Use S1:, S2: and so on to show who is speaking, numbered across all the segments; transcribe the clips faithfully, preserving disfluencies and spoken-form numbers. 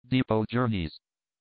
S1: depot journeys.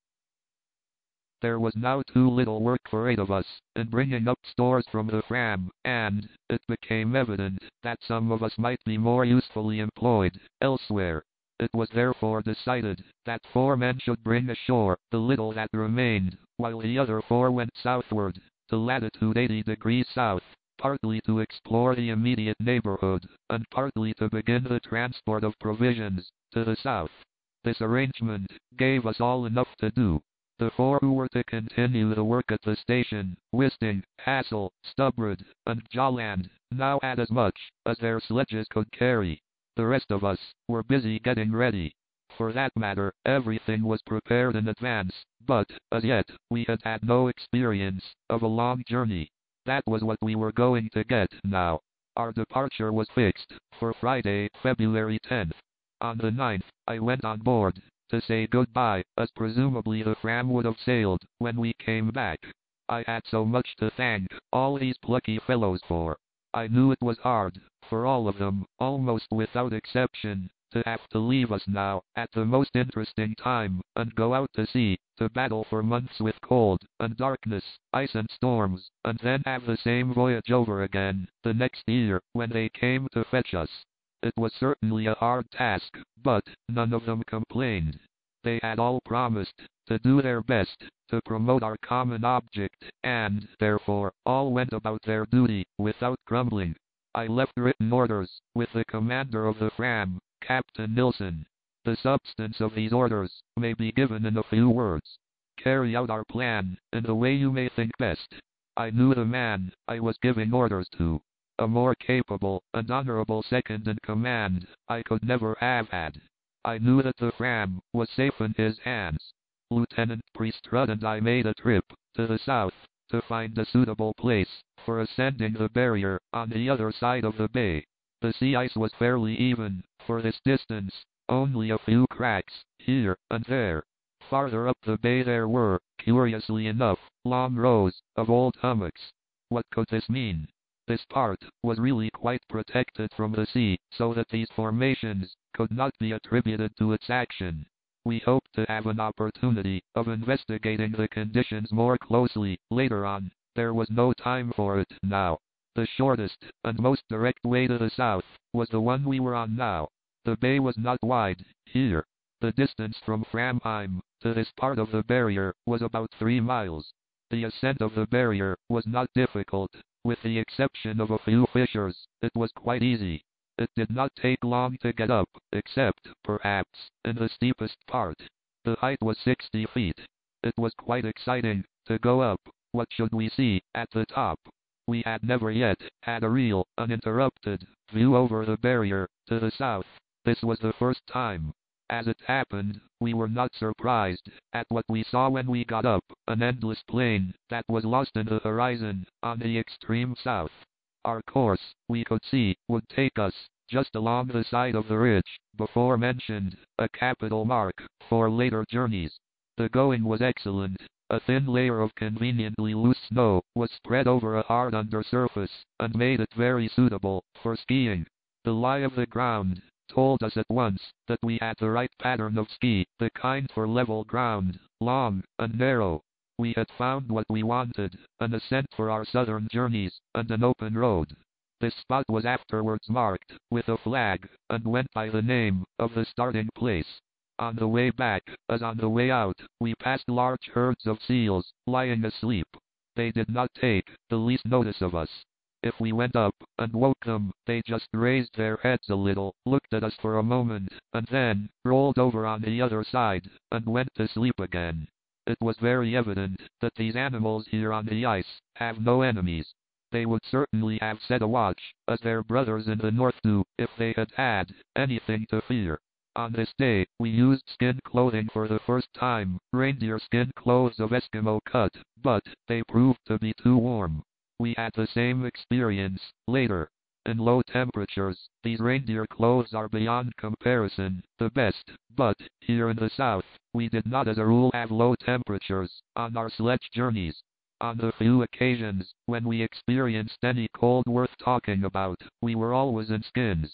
S1: There was now too little work for eight of us in bringing up stores from the Fram, and it became evident that some of us might be more usefully employed elsewhere. It was therefore decided that four men should bring ashore the little that remained, while the other four went southward, to latitude eighty degrees south, partly to explore the immediate neighborhood, and partly to begin the transport of provisions to the south. This arrangement gave us all enough to do. The four who were to continue the work at the station, Wisting, Hassel, Stubberud, and Jolland, now had as much as their sledges could carry. The rest of us were busy getting ready. For that matter, everything was prepared in advance, but, as yet, we had had no experience of a long journey. That was what we were going to get now. Our departure was fixed for Friday, February tenth. On the ninth, I went on board to say goodbye, as presumably the Fram would have sailed when we came back. I had so much to thank all these plucky fellows for. I knew it was hard, for all of them, almost without exception, to have to leave us now, at the most interesting time, and go out to sea, to battle for months with cold, and darkness, ice and storms, and then have the same voyage over again, the next year, when they came to fetch us. It was certainly a hard task, but none of them complained. They had all promised to do their best to promote our common object, and, therefore, all went about their duty without grumbling. I left written orders with the commander of the Fram, Captain Nilsson. The substance of these orders may be given in a few words. Carry out our plan in the way you may think best. I knew the man I was giving orders to. A more capable and honorable second in command I could never have had. I knew that the Fram was safe in his hands. Lieutenant Prestrud and I made a trip to the south to find a suitable place for ascending the barrier on the other side of the bay. The sea ice was fairly even for this distance, only a few cracks here and there. Farther up the bay there were, curiously enough, long rows of old hummocks. What could this mean? This part was really quite protected from the sea, so that these formations could not be attributed to its action. We hoped to have an opportunity of investigating the conditions more closely later on. There was no time for it now. The shortest and most direct way to the south was the one we were on now. The bay was not wide here. The distance from Framheim to this part of the barrier was about three miles. The ascent of the barrier was not difficult. With the exception of a few fissures, it was quite easy. It did not take long to get up, except, perhaps, in the steepest part. The height was sixty feet. It was quite exciting to go up. What should we see at the top? We had never yet had a real, uninterrupted view over the barrier to the south. This was the first time. As it happened, we were not surprised at what we saw when we got up, an endless plain that was lost in the horizon on the extreme south. Our course, we could see, would take us just along the side of the ridge before mentioned, a capital mark for later journeys. The going was excellent. A thin layer of conveniently loose snow was spread over a hard undersurface and made it very suitable for skiing. The lie of the ground told us at once that we had the right pattern of ski, the kind for level ground, long and narrow. We had found what we wanted, an ascent for our southern journeys, and an open road. This spot was afterwards marked with a flag, and went by the name of the starting place. On the way back, as on the way out, we passed large herds of seals, lying asleep. They did not take the least notice of us. If we went up and woke them, they just raised their heads a little, looked at us for a moment, and then rolled over on the other side, and went to sleep again. It was very evident that these animals here on the ice have no enemies. They would certainly have set a watch, as their brothers in the north do, if they had had anything to fear. On this day, we used skin clothing for the first time, reindeer skin clothes of Eskimo cut, but they proved to be too warm. We had the same experience later. In low temperatures, these reindeer clothes are beyond comparison the best, but, here in the south, we did not as a rule have low temperatures on our sledge journeys. On the few occasions when we experienced any cold worth talking about, we were always in skins.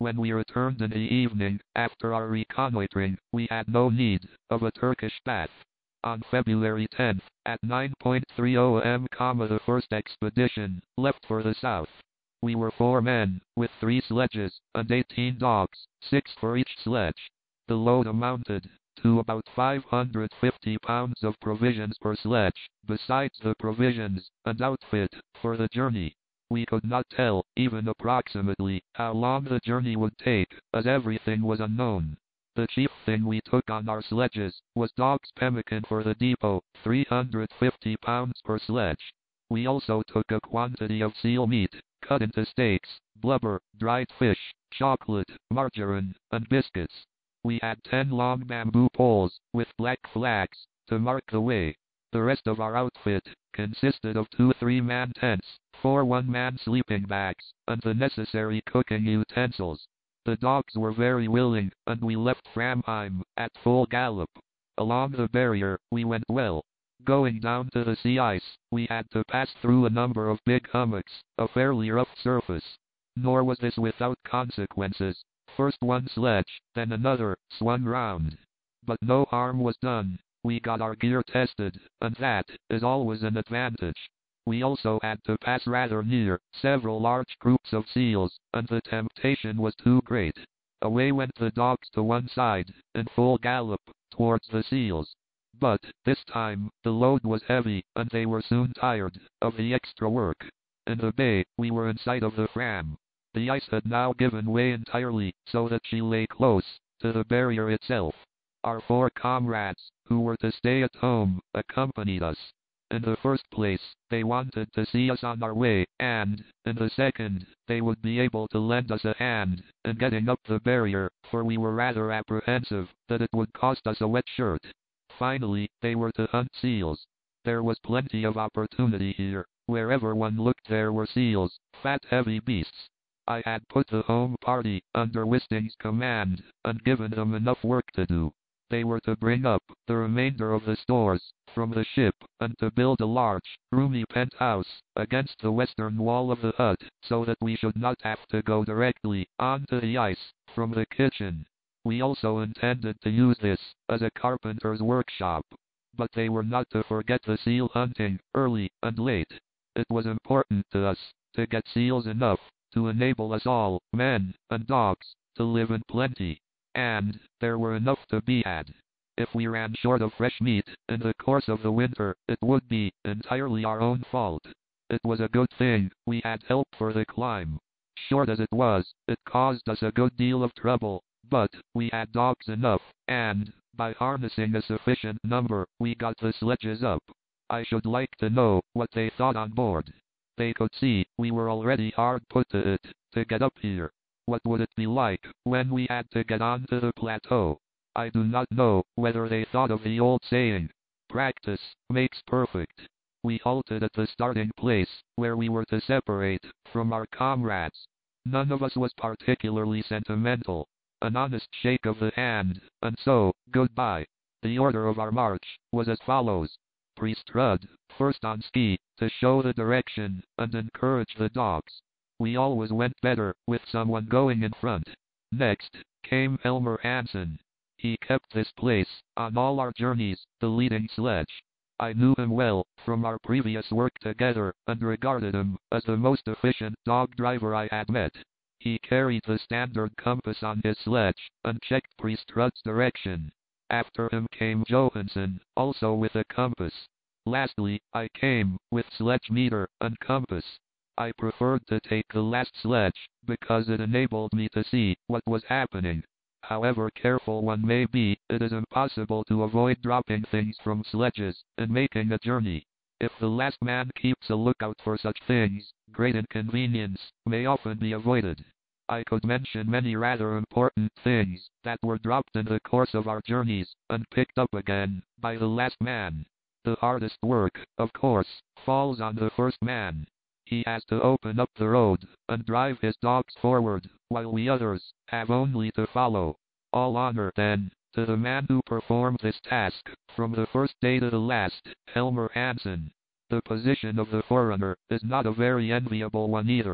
S1: When we returned in the evening, after our reconnoitering, we had no need of a Turkish bath. On February tenth, at nine thirty a m, the first expedition left for the south. We were four men, with three sledges, and eighteen dogs, six for each sledge. The load amounted to about five hundred fifty pounds of provisions per sledge, besides the provisions and outfit for the journey. We could not tell, even approximately, how long the journey would take, as everything was unknown. The chief thing we took on our sledges was dogs pemmican for the depot, three hundred fifty pounds per sledge. We also took a quantity of seal meat, cut into steaks, blubber, dried fish, chocolate, margarine, and biscuits. We had ten long bamboo poles, with black flags, to mark the way. The rest of our outfit consisted of two three-man tents, four one-man sleeping bags, and the necessary cooking utensils. The dogs were very willing, and we left Framheim at full gallop. Along the barrier, we went well. Going down to the sea ice, we had to pass through a number of big hummocks, a fairly rough surface. Nor was this without consequences. First one sledge, then another, swung round. But no harm was done. We got our gear tested, and that is always an advantage. We also had to pass rather near several large groups of seals, and the temptation was too great. Away went the dogs to one side, in full gallop, towards the seals. But, this time, the load was heavy, and they were soon tired of the extra work. In the bay, we were in sight of the Fram. The ice had now given way entirely, so that she lay close to the barrier itself. Our four comrades, who were to stay at home, accompanied us. In the first place, they wanted to see us on our way, and, in the second, they would be able to lend us a hand in getting up the barrier, for we were rather apprehensive that it would cost us a wet shirt. Finally, they were to hunt seals. There was plenty of opportunity here. Wherever one looked there were seals, fat heavy beasts. I had put the home party under Wisting's command, and given them enough work to do. They were to bring up the remainder of the stores from the ship, and to build a large, roomy penthouse against the western wall of the hut, so that we should not have to go directly onto the ice from the kitchen. We also intended to use this as a carpenter's workshop. But they were not to forget the seal hunting, early and late. It was important to us to get seals enough to enable us all, men and dogs, to live in plenty. And there were enough to be had. If we ran short of fresh meat in the course of the winter, it would be entirely our own fault. It was a good thing we had help for the climb. Short as it was, it caused us a good deal of trouble, but we had dogs enough, and, by harnessing a sufficient number, we got the sledges up. I should like to know what they thought on board. They could see we were already hard put to it to get up here. What would it be like when we had to get onto the plateau? I do not know whether they thought of the old saying, practice makes perfect. We halted at the starting place, where we were to separate from our comrades. None of us was particularly sentimental. An honest shake of the hand, and so, goodbye. The order of our march was as follows. Priest Rudd, first on ski, to show the direction and encourage the dogs. We always went better with someone going in front. Next came Elmer Hansen. He kept this place, on all our journeys, the leading sledge. I knew him well, from our previous work together, and regarded him as the most efficient dog driver I had met. He carried the standard compass on his sledge, and checked Priest Rudd's direction. After him came Johansson, also with a compass. Lastly, I came, with sledge meter and compass. I preferred to take the last sledge, because it enabled me to see what was happening. However careful one may be, it is impossible to avoid dropping things from sledges in making a journey. If the last man keeps a lookout for such things, great inconvenience may often be avoided. I could mention many rather important things that were dropped in the course of our journeys, and picked up again by the last man. The hardest work, of course, falls on the first man. He has to open up the road, and drive his dogs forward, while we others have only to follow. All honor, then, to the man who performed this task, from the first day to the last, Elmer Hansen. The position of the foreigner is not a very enviable one either.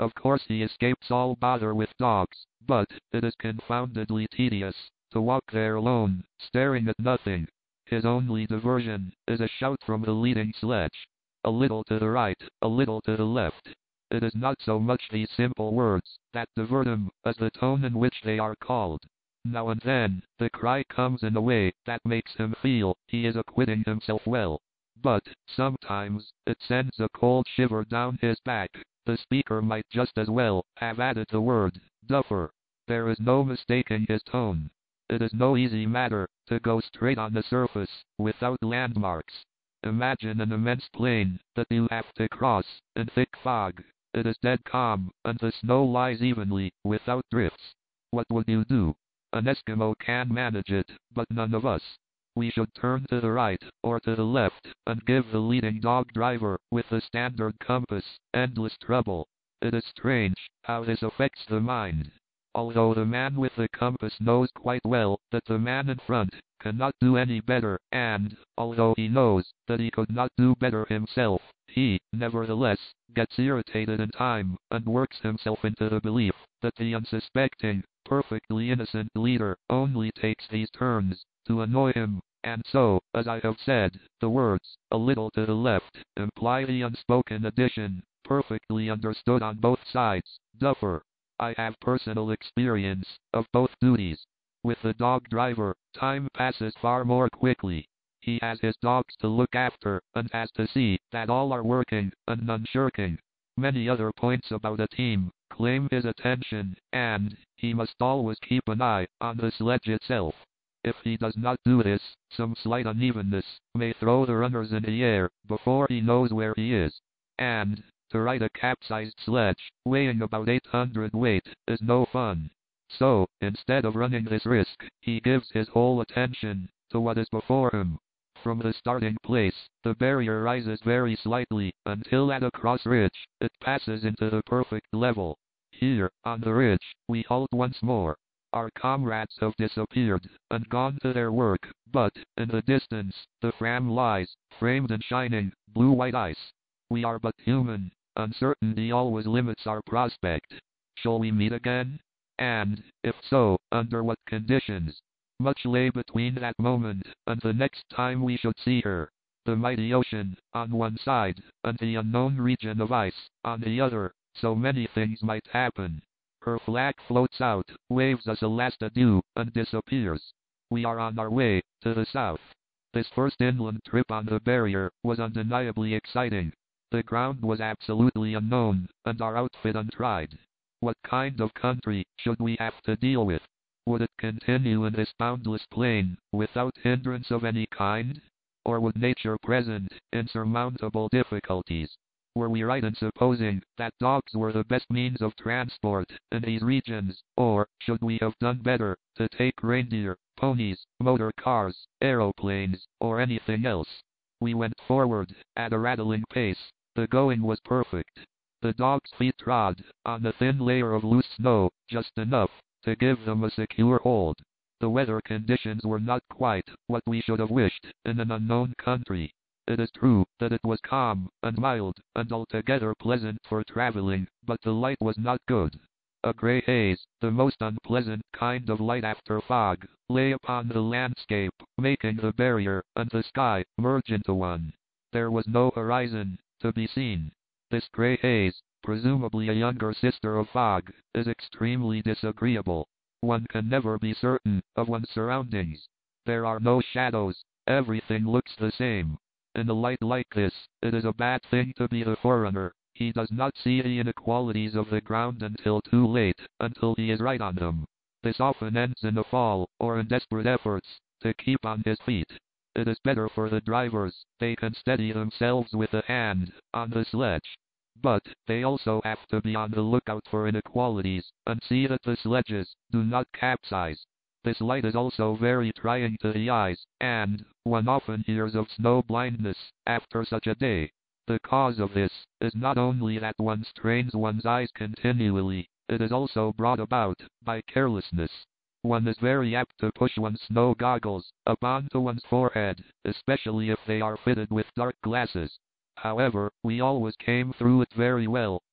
S1: Of course he escapes all bother with dogs, but it is confoundedly tedious to walk there alone, staring at nothing. His only diversion is a shout from the leading sledge. A little to the right, a little to the left. It is not so much these simple words that divert him as the tone in which they are called. Now and then, the cry comes in a way that makes him feel he is acquitting himself well. But, sometimes, it sends a cold shiver down his back. The speaker might just as well have added the word, duffer. There is no mistaking his tone. It is no easy matter to go straight on the surface, without landmarks. Imagine an immense plain that you have to cross, in thick fog. It is dead calm, and the snow lies evenly, without drifts. What would you do? An Eskimo can manage it, but none of us. We should turn to the right, or to the left, and give the leading dog driver, with the standard compass, endless trouble. It is strange how this affects the mind. Although the man with the compass knows quite well that the man in front cannot do any better, and, although he knows that he could not do better himself, he, nevertheless, gets irritated in time, and works himself into the belief that the unsuspecting, perfectly innocent leader only takes these turns to annoy him, and so, as I have said, the words, a little to the left, imply the unspoken addition, perfectly understood on both sides, duffer. I have personal experience of both duties. With the dog driver, time passes far more quickly. He has his dogs to look after, and has to see that all are working, and none shirking. Many other points about a team claim his attention, and he must always keep an eye on the sledge itself. If he does not do this, some slight unevenness may throw the runners in the air before he knows where he is. And to ride a capsized sledge, weighing about eight hundred weight, is no fun. So, instead of running this risk, he gives his whole attention to what is before him. From the starting place, the barrier rises very slightly, until at a cross ridge, it passes into the perfect level. Here, on the ridge, we halt once more. Our comrades have disappeared, and gone to their work, but, in the distance, the Fram lies, framed in shining, blue-white ice. We are but human. Uncertainty always limits our prospect. Shall we meet again? And, if so, under what conditions? Much lay between that moment and the next time we should see her. The mighty ocean, on one side, and the unknown region of ice, on the other. So many things might happen. Her flag floats out, waves us a last adieu, and disappears. We are on our way to the south. This first inland trip on the barrier was undeniably exciting. The ground was absolutely unknown, and our outfit untried. What kind of country should we have to deal with? Would it continue in this boundless plain, without hindrance of any kind? Or would nature present insurmountable difficulties? Were we right in supposing that dogs were the best means of transport in these regions, or should we have done better to take reindeer, ponies, motor cars, aeroplanes, or anything else? We went forward at a rattling pace. The going was perfect. The dogs' feet trod on the thin layer of loose snow, just enough to give them a secure hold. The weather conditions were not quite what we should have wished in an unknown country. It is true that it was calm and mild and altogether pleasant for traveling, but the light was not good. A grey haze, the most unpleasant kind of light after fog, lay upon the landscape, making the barrier and the sky merge into one. There was no horizon to be seen. This grey haze, presumably a younger sister of fog, is extremely disagreeable. One can never be certain of one's surroundings. There are no shadows. Everything looks the same. In a light like this, it is a bad thing to be the forerunner. He does not see the inequalities of the ground until too late, until he is right on them. This often ends in a fall, or in desperate efforts to keep on his feet. It is better for the drivers. They can steady themselves with a hand on the sledge. But they also have to be on the lookout for inequalities, and see that the sledges do not capsize. This light is also very trying to the eyes, and one often hears of snow blindness after such a day. The cause of this is not only that one strains one's eyes continually, it is also brought about by carelessness. One is very apt to push one's snow goggles up onto one's forehead, especially if they are fitted with dark glasses. However, we always came through it very well.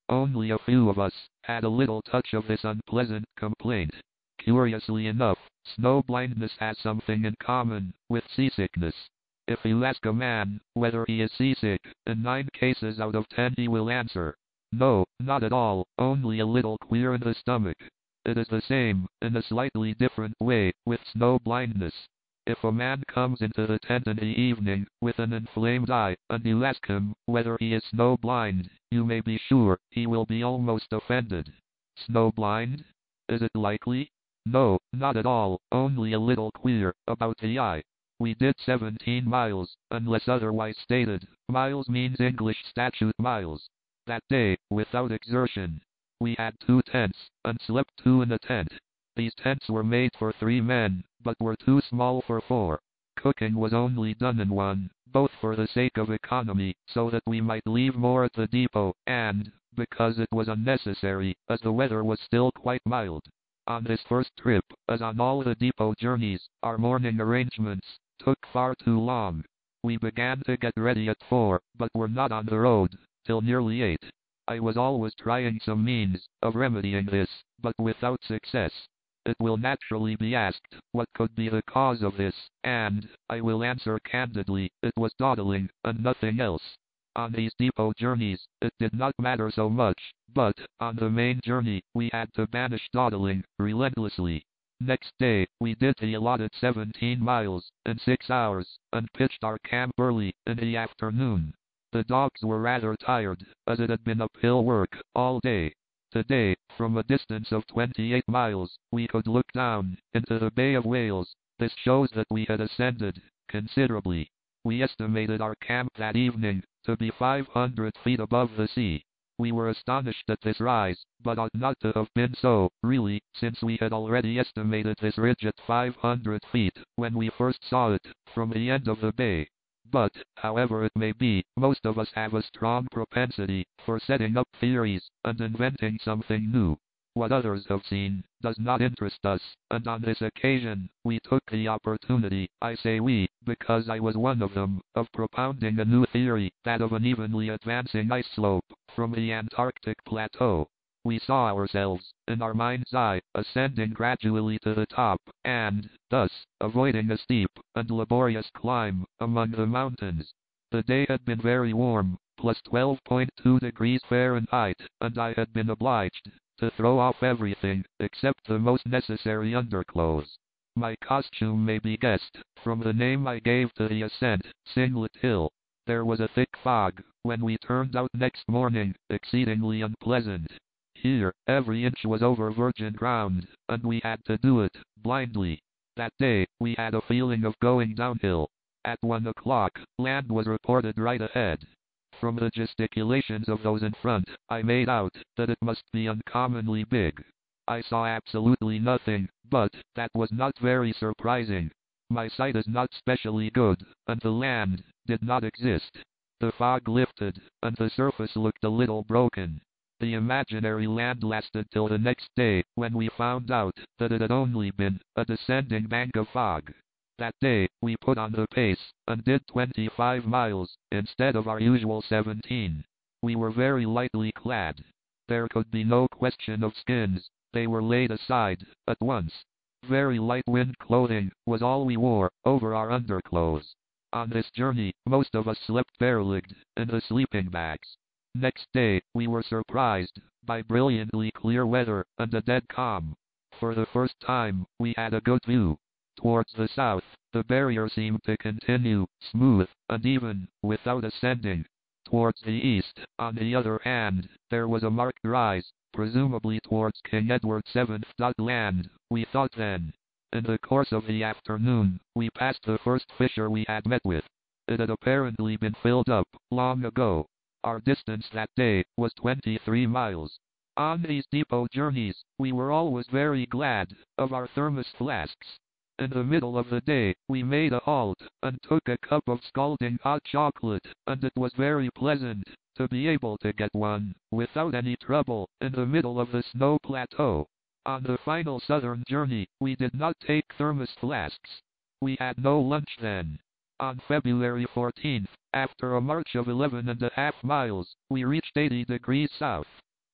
S1: Only a few of us had a little touch of this unpleasant complaint. Curiously enough, snow blindness has something in common with seasickness. If you ask a man whether he is seasick, in nine cases out of ten he will answer, no, not at all, only a little queer in the stomach. It is the same, in a slightly different way, with snow blindness. If a man comes into the tent in the evening with an inflamed eye, and you ask him whether he is snow blind, you may be sure he will be almost offended. Snow blind? Is it likely? No, not at all, only a little queer about the eye. We did seventeen miles, unless otherwise stated. Miles means English statute miles. That day, without exertion. We had two tents, and slept two in a tent. These tents were made for three men, but were too small for four. Cooking was only done in one, both for the sake of economy, so that we might leave more at the depot, and because it was unnecessary, as the weather was still quite mild. On this first trip, as on all the depot journeys, our morning arrangements took far too long. We began to get ready at four, but were not on the road till nearly eight. I was always trying some means of remedying this, but without success. It will naturally be asked, what could be the cause of this, and I will answer candidly, it was dawdling, and nothing else. On these depot journeys, it did not matter so much, but, on the main journey, we had to banish dawdling relentlessly. Next day, we did the allotted seventeen miles, in six hours, and pitched our camp early, in the afternoon. The dogs were rather tired, as it had been uphill work, all day. Today, from a distance of twenty-eight miles, we could look down into the Bay of Whales. This shows that we had ascended considerably. We estimated our camp that evening to be five hundred feet above the sea. We were astonished at this rise, but ought not to have been so, really, since we had already estimated this ridge at five hundred feet, when we first saw it, from the end of the bay. But, however it may be, most of us have a strong propensity for setting up theories, and inventing something new. What others have seen does not interest us, and on this occasion, we took the opportunity, I say we, because I was one of them, of propounding a new theory, that of an evenly advancing ice slope from the Antarctic plateau. We saw ourselves, in our mind's eye, ascending gradually to the top, and, thus, avoiding a steep and laborious climb among the mountains. The day had been very warm, plus twelve point two degrees Fahrenheit, and I had been obliged to throw off everything, except the most necessary underclothes. My costume may be guessed, from the name I gave to the ascent, Singlet Hill. There was a thick fog, when we turned out next morning, exceedingly unpleasant. Here, every inch was over virgin ground, and we had to do it, blindly. That day, we had a feeling of going downhill. At one o'clock, land was reported right ahead. From the gesticulations of those in front, I made out that it must be uncommonly big. I saw absolutely nothing, but that was not very surprising. My sight is not specially good, and the land did not exist. The fog lifted, and the surface looked a little broken. The imaginary land lasted till the next day, when we found out that it had only been a descending bank of fog. That day, we put on the pace, and did twenty-five miles, instead of our usual seventeen. We were very lightly clad. There could be no question of skins. They were laid aside, at once. Very light wind clothing was all we wore, over our underclothes. On this journey, most of us slept bare-legged, in the sleeping bags. Next day, we were surprised by brilliantly clear weather, and a dead calm. For the first time, we had a good view. Towards the south, the barrier seemed to continue, smooth, and even, without ascending. Towards the east, on the other hand, there was a marked rise, presumably towards King Edward the seventh land, we thought then. In the course of the afternoon, we passed the first fissure we had met with. It had apparently been filled up, long ago. Our distance that day was twenty-three miles. On these depot journeys, we were always very glad of our thermos flasks. In the middle of the day, we made a halt, and took a cup of scalding hot chocolate, and it was very pleasant to be able to get one, without any trouble, in the middle of the snow plateau. On the final southern journey, we did not take thermos flasks. We had no lunch then. On February fourteenth, after a march of eleven and a half miles, we reached eighty degrees south.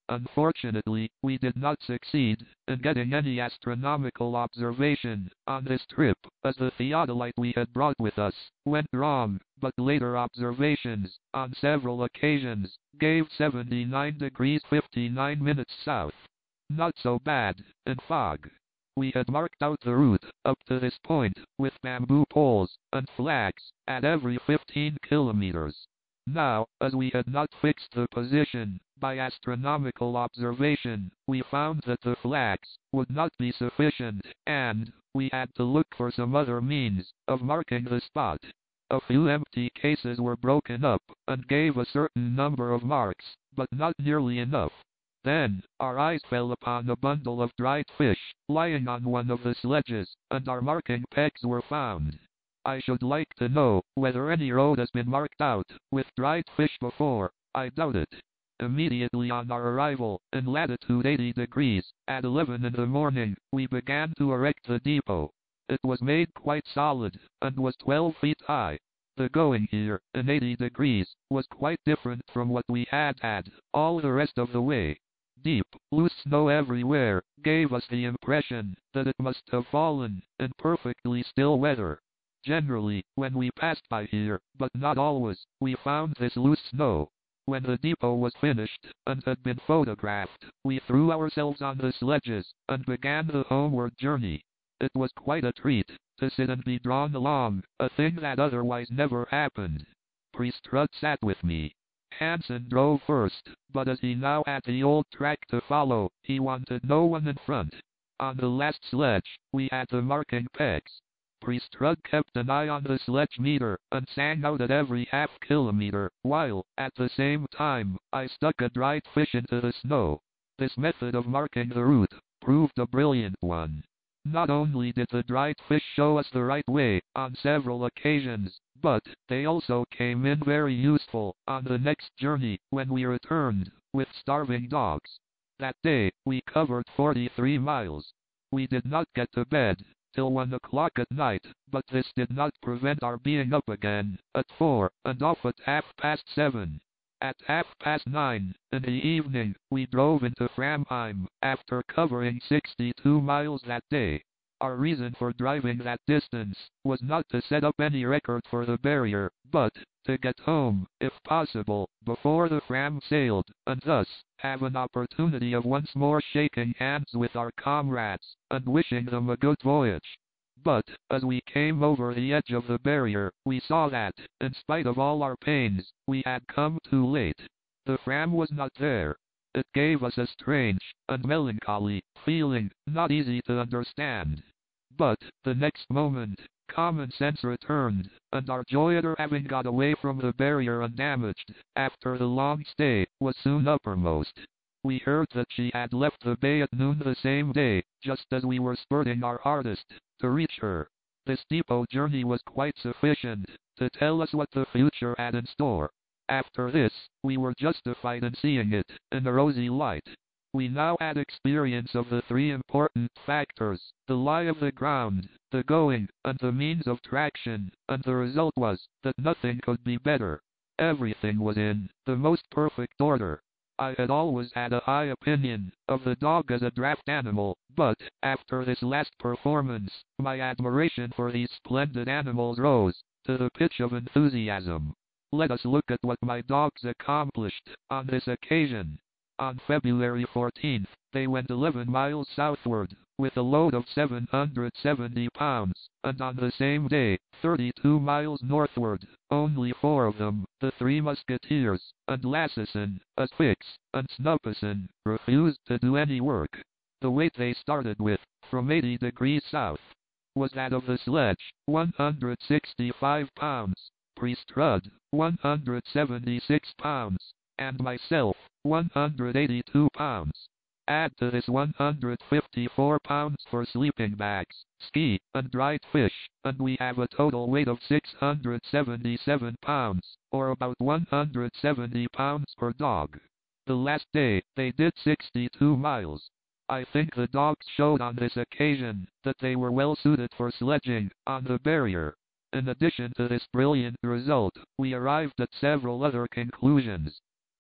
S1: Unfortunately, we did not succeed in getting any astronomical observation on this trip, as the theodolite we had brought with us went wrong, but later observations, on several occasions, gave seventy-nine degrees fifty-nine minutes south. Not so bad, in fog. We had marked out the route up to this point with bamboo poles and flags at every fifteen kilometers. Now, as we had not fixed the position by astronomical observation, we found that the flags would not be sufficient, and we had to look for some other means of marking the spot. A few empty cases were broken up and gave a certain number of marks, but not nearly enough. Then, our eyes fell upon a bundle of dried fish lying on one of the sledges, and our marking pegs were found. I should like to know whether any road has been marked out with dried fish before. I doubt it. Immediately on our arrival, in latitude eighty degrees, at eleven in the morning, we began to erect the depot. It was made quite solid, and was twelve feet high. The going here, in eighty degrees, was quite different from what we had had all the rest of the way. Deep, loose snow everywhere gave us the impression that it must have fallen in perfectly still weather. Generally, when we passed by here, but not always, we found this loose snow. When the depot was finished and had been photographed, we threw ourselves on the sledges and began the homeward journey. It was quite a treat to sit and be drawn along, a thing that otherwise never happened. Priest Rudd sat with me. Hansen drove first, but as he now had the old track to follow, he wanted no one in front. On the last sledge, we had the marking pegs. Priest Rudd kept an eye on the sledge meter and sang out at every half kilometer, while, at the same time, I stuck a dried fish into the snow. This method of marking the route proved a brilliant one. Not only did the dried fish show us the right way on several occasions, but they also came in very useful on the next journey when we returned with starving dogs. That day, we covered forty-three miles. We did not get to bed till one o'clock at night, but this did not prevent our being up again at four and off at half past seven. At half past nine in the evening, we drove into Framheim after covering sixty-two miles that day. Our reason for driving that distance was not to set up any record for the barrier, but to get home, if possible, before the Fram sailed, and thus have an opportunity of once more shaking hands with our comrades and wishing them a good voyage. But, as we came over the edge of the barrier, we saw that, in spite of all our pains, we had come too late. The Fram was not there. It gave us a strange and melancholy feeling, not easy to understand. But, the next moment, common sense returned, and our joy at her having got away from the barrier undamaged, after the long stay, was soon uppermost. We heard that she had left the bay at noon the same day, just as we were spurting our hardest to reach her. This depot journey was quite sufficient to tell us what the future had in store. After this, we were justified in seeing it in a rosy light. We now had experience of the three important factors: the lie of the ground, the going, and the means of traction, and the result was that nothing could be better. Everything was in the most perfect order. I had always had a high opinion of the dog as a draft animal, but, after this last performance, my admiration for these splendid animals rose to the pitch of enthusiasm. Let us look at what my dogs accomplished on this occasion. On February fourteenth, they went eleven miles southward, with a load of seven hundred seventy pounds, and on the same day, thirty-two miles northward. Only four of them, the three musketeers, and Lassesen, Asphyx, and Snuppesen, refused to do any work. The weight they started with, from eighty degrees south, was that of the sledge, one hundred sixty-five pounds, Priest Rudd, one hundred seventy-six pounds, and myself, one hundred eighty-two pounds. Add to this one hundred fifty-four pounds for sleeping bags, ski, and dried fish, and we have a total weight of six hundred seventy-seven pounds, or about one hundred seventy pounds per dog. The last day, they did sixty-two miles. I think the dogs showed on this occasion that they were well suited for sledging on the barrier. In addition to this brilliant result, we arrived at several other conclusions.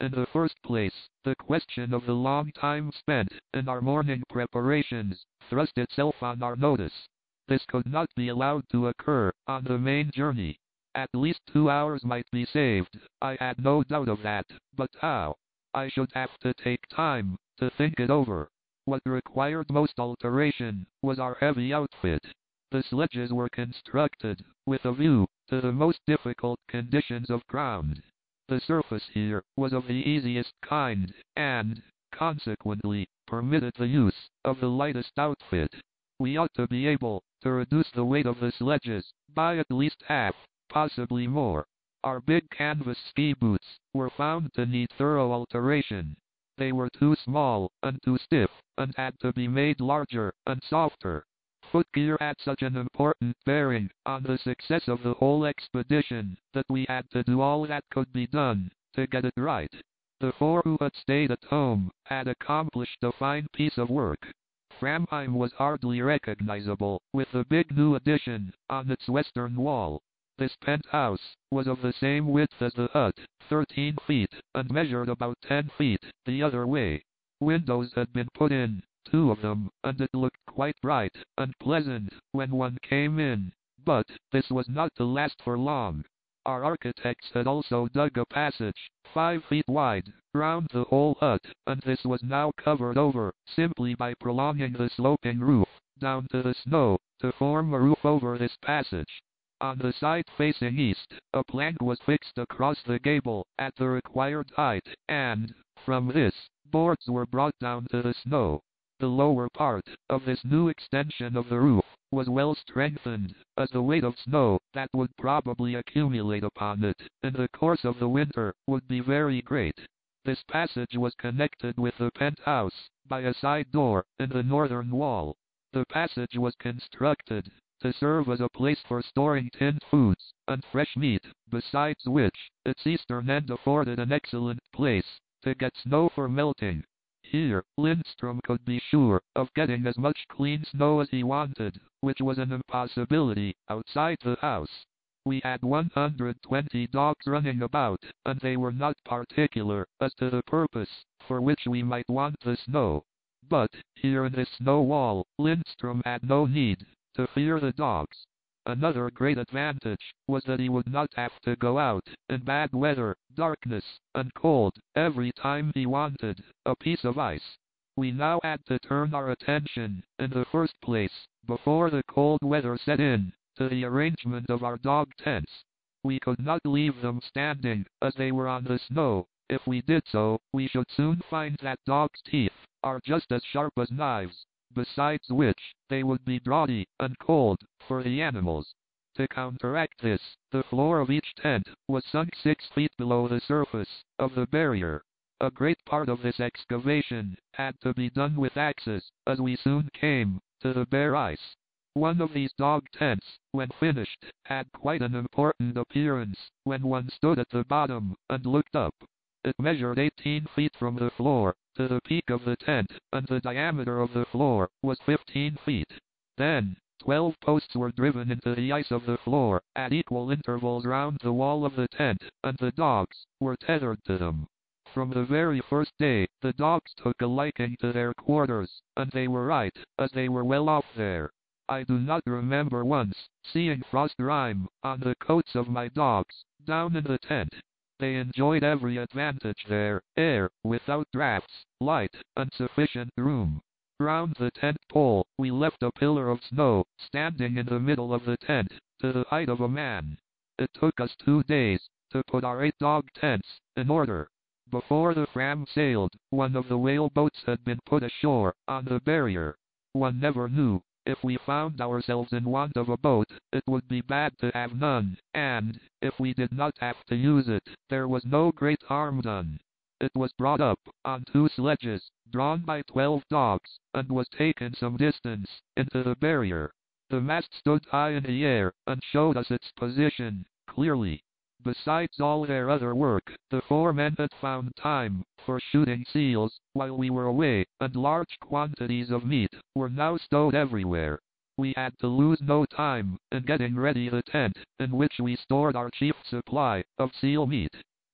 S1: In the first place, the question of the long time spent in our morning preparations thrust itself on our notice. This could not be allowed to occur on the main journey. At least two hours might be saved, I had no doubt of that, but how? I should have to take time to think it over. What required most alteration was our heavy outfit. The sledges were constructed with a view to the most difficult conditions of ground. The surface here was of the easiest kind, and, consequently, permitted the use of the lightest outfit. We ought to be able to reduce the weight of the sledges by at least half, possibly more. Our big canvas ski boots were found to need thorough alteration. They were too small and too stiff, and had to be made larger and softer. Footgear had such an important bearing on the success of the whole expedition that we had to do all that could be done to get it right. The four who had stayed at home had accomplished a fine piece of work. Framheim was hardly recognizable, with the big new addition on its western wall. This penthouse was of the same width as the hut, thirteen feet, and measured about ten feet the other way. Windows had been put in, two of them, and it looked quite bright and pleasant when one came in, but this was not to last for long. Our architects had also dug a passage, five feet wide, round the whole hut, and this was now covered over, simply by prolonging the sloping roof down to the snow, to form a roof over this passage. On the side facing east, a plank was fixed across the gable at the required height, and, from this, boards were brought down to the snow. The lower part of this new extension of the roof was well strengthened, as the weight of snow that would probably accumulate upon it in the course of the winter would be very great. This passage was connected with the penthouse by a side door in the northern wall. The passage was constructed to serve as a place for storing tinned foods and fresh meat, besides which, its eastern end afforded an excellent place to get snow for melting. Here, Lindstrom could be sure of getting as much clean snow as he wanted, which was an impossibility outside the house. We had one hundred twenty dogs running about, and they were not particular as to the purpose for which we might want the snow. But, here in this snow wall, Lindstrom had no need to fear the dogs. Another great advantage was that he would not have to go out in bad weather, darkness, and cold every time he wanted a piece of ice. We now had to turn our attention, in the first place, before the cold weather set in, to the arrangement of our dog tents. We could not leave them standing as they were on the snow. If we did so, we should soon find that dogs' teeth are just as sharp as knives. Besides which, they would be draughty and cold for the animals. To counteract this, the floor of each tent was sunk six feet below the surface of the barrier. A great part of this excavation had to be done with axes, as we soon came to the bare ice. One of these dog tents, when finished, had quite an important appearance when one stood at the bottom and looked up. It measured eighteen feet from the floor to the peak of the tent, and the diameter of the floor was fifteen feet. Then, twelve posts were driven into the ice of the floor at equal intervals round the wall of the tent, and the dogs were tethered to them. From the very first day, the dogs took a liking to their quarters, and they were right, as they were well off there. I do not remember once seeing frost rime on the coats of my dogs down in the tent. They enjoyed every advantage there, air, without drafts, light, and sufficient room. Round the tent pole, we left a pillar of snow, standing in the middle of the tent, to the height of a man. It took us two days to put our eight dog tents in order. Before the Fram sailed, one of the whale boats had been put ashore on the barrier. One never knew. If we found ourselves in want of a boat, it would be bad to have none, and, if we did not have to use it, there was no great harm done. It was brought up on two sledges, drawn by twelve dogs, and was taken some distance into the barrier. The mast stood high in the air, and showed us its position clearly. Besides all their other work, the four men had found time for shooting seals while we were away, and large quantities of meat were now stowed everywhere. We had to lose no time in getting ready the tent in which we stored our chief supply of seal meat.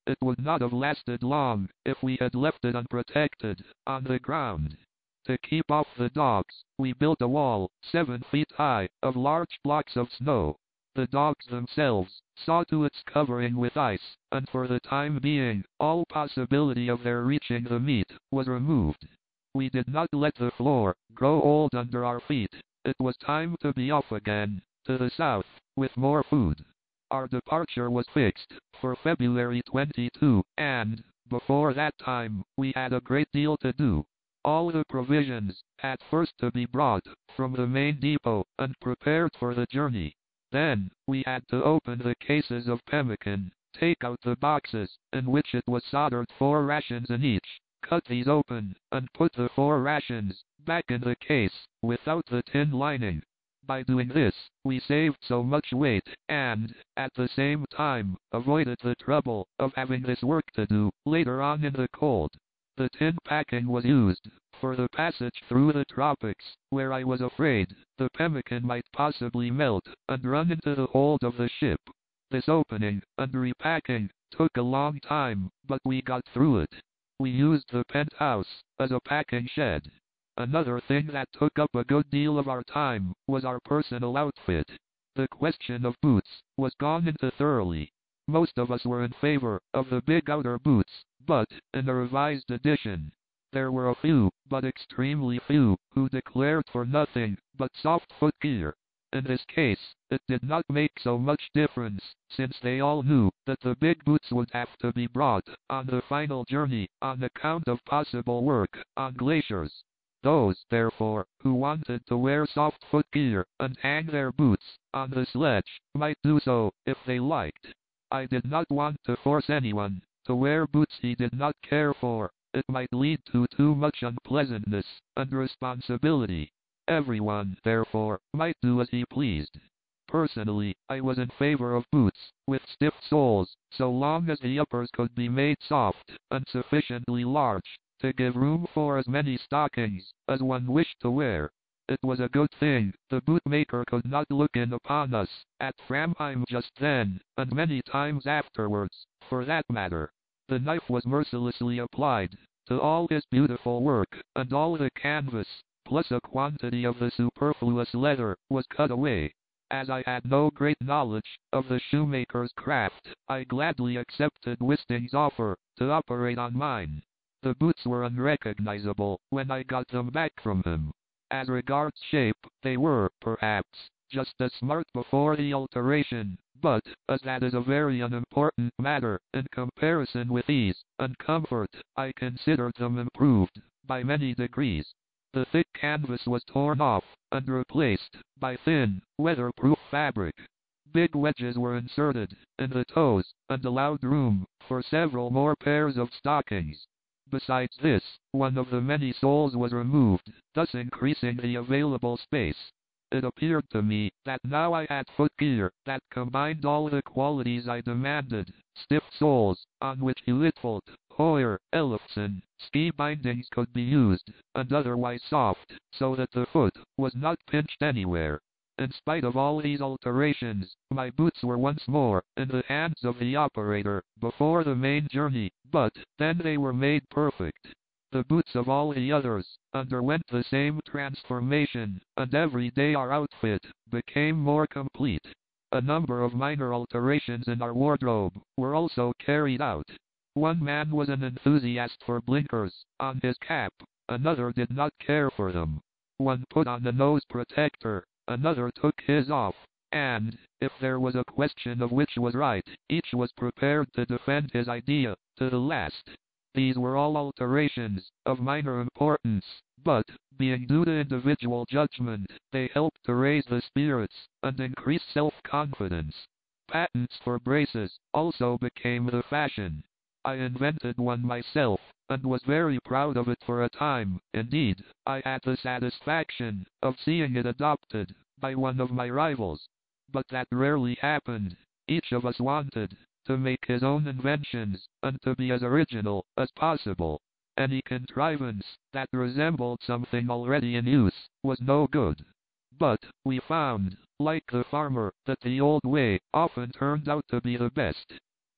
S1: it would not have lasted long if we had left it unprotected on the ground. To keep off the dogs, we built a wall, seven feet high, of large blocks of snow. The dogs themselves saw to its covering with ice, and for the time being, all possibility of their reaching the meat was removed. We did not let the floor grow old under our feet. It was time to be off again, to the south, with more food. Our departure was fixed for February twenty-second, and, before that time, we had a great deal to do. All the provisions had first to be brought from the main depot and prepared for the journey. Then, we had to open the cases of pemmican, take out the boxes, in which it was soldered four rations in each, cut these open, and put the four rations back in the case, without the tin lining. By doing this, we saved so much weight, and, at the same time, avoided the trouble of having this work to do later on in the cold. The tin packing was used for the passage through the tropics, where I was afraid the pemmican might possibly melt and run into the hold of the ship. This opening and repacking took a long time, but we got through it. We used the penthouse as a packing shed. Another thing that took up a good deal of our time was our personal outfit. The question of boots was gone into thoroughly. Most of us were in favor of the big outer boots, but, in a revised edition, there were a few, but extremely few, who declared for nothing but soft foot gear. In this case, it did not make so much difference, since they all knew that the big boots would have to be brought on the final journey on account of possible work on glaciers. Those, therefore, who wanted to wear soft foot gear and hang their boots on the sledge might do so if they liked. I did not want to force anyone to wear boots he did not care for. It might lead to too much unpleasantness and responsibility. Everyone, therefore, might do as he pleased. Personally, I was in favor of boots with stiff soles, so long as the uppers could be made soft and sufficiently large to give room for as many stockings as one wished to wear. It was a good thing the bootmaker could not look in upon us at Framheim just then, and many times afterwards, for that matter. The knife was mercilessly applied to all his beautiful work, and all the canvas, plus a quantity of the superfluous leather, was cut away. As I had no great knowledge of the shoemaker's craft, I gladly accepted Wisting's offer to operate on mine. The boots were unrecognizable when I got them back from him. As regards shape, they were, perhaps, just as smart before the alteration, but, as that is a very unimportant matter in comparison with ease and comfort, I considered them improved by many degrees. The thick canvas was torn off and replaced by thin, weatherproof fabric. Big wedges were inserted in the toes and allowed room for several more pairs of stockings. Besides this, one of the many soles was removed, thus increasing the available space. It appeared to me that now I had foot gear that combined all the qualities I demanded: stiff soles, on which Huitfeldt, Hoyer, Ellefson, ski bindings could be used, and otherwise soft, so that the foot was not pinched anywhere. In spite of all these alterations, my boots were once more in the hands of the operator before the main journey, but then they were made perfect. The boots of all the others underwent the same transformation, and every day our outfit became more complete. A number of minor alterations in our wardrobe were also carried out. One man was an enthusiast for blinkers on his cap, another did not care for them. One put on a nose protector, another took his off, and, if there was a question of which was right, each was prepared to defend his idea to the last. These were all alterations of minor importance, but, being due to individual judgment, they helped to raise the spirits and increase self-confidence. Patents for braces also became the fashion. I invented one myself, and was very proud of it for a time. Indeed, I had the satisfaction of seeing it adopted by one of my rivals. But that rarely happened. Each of us wanted to make his own inventions, and to be as original as possible. Any contrivance that resembled something already in use was no good. But, we found, like the farmer, that the old way often turned out to be the best.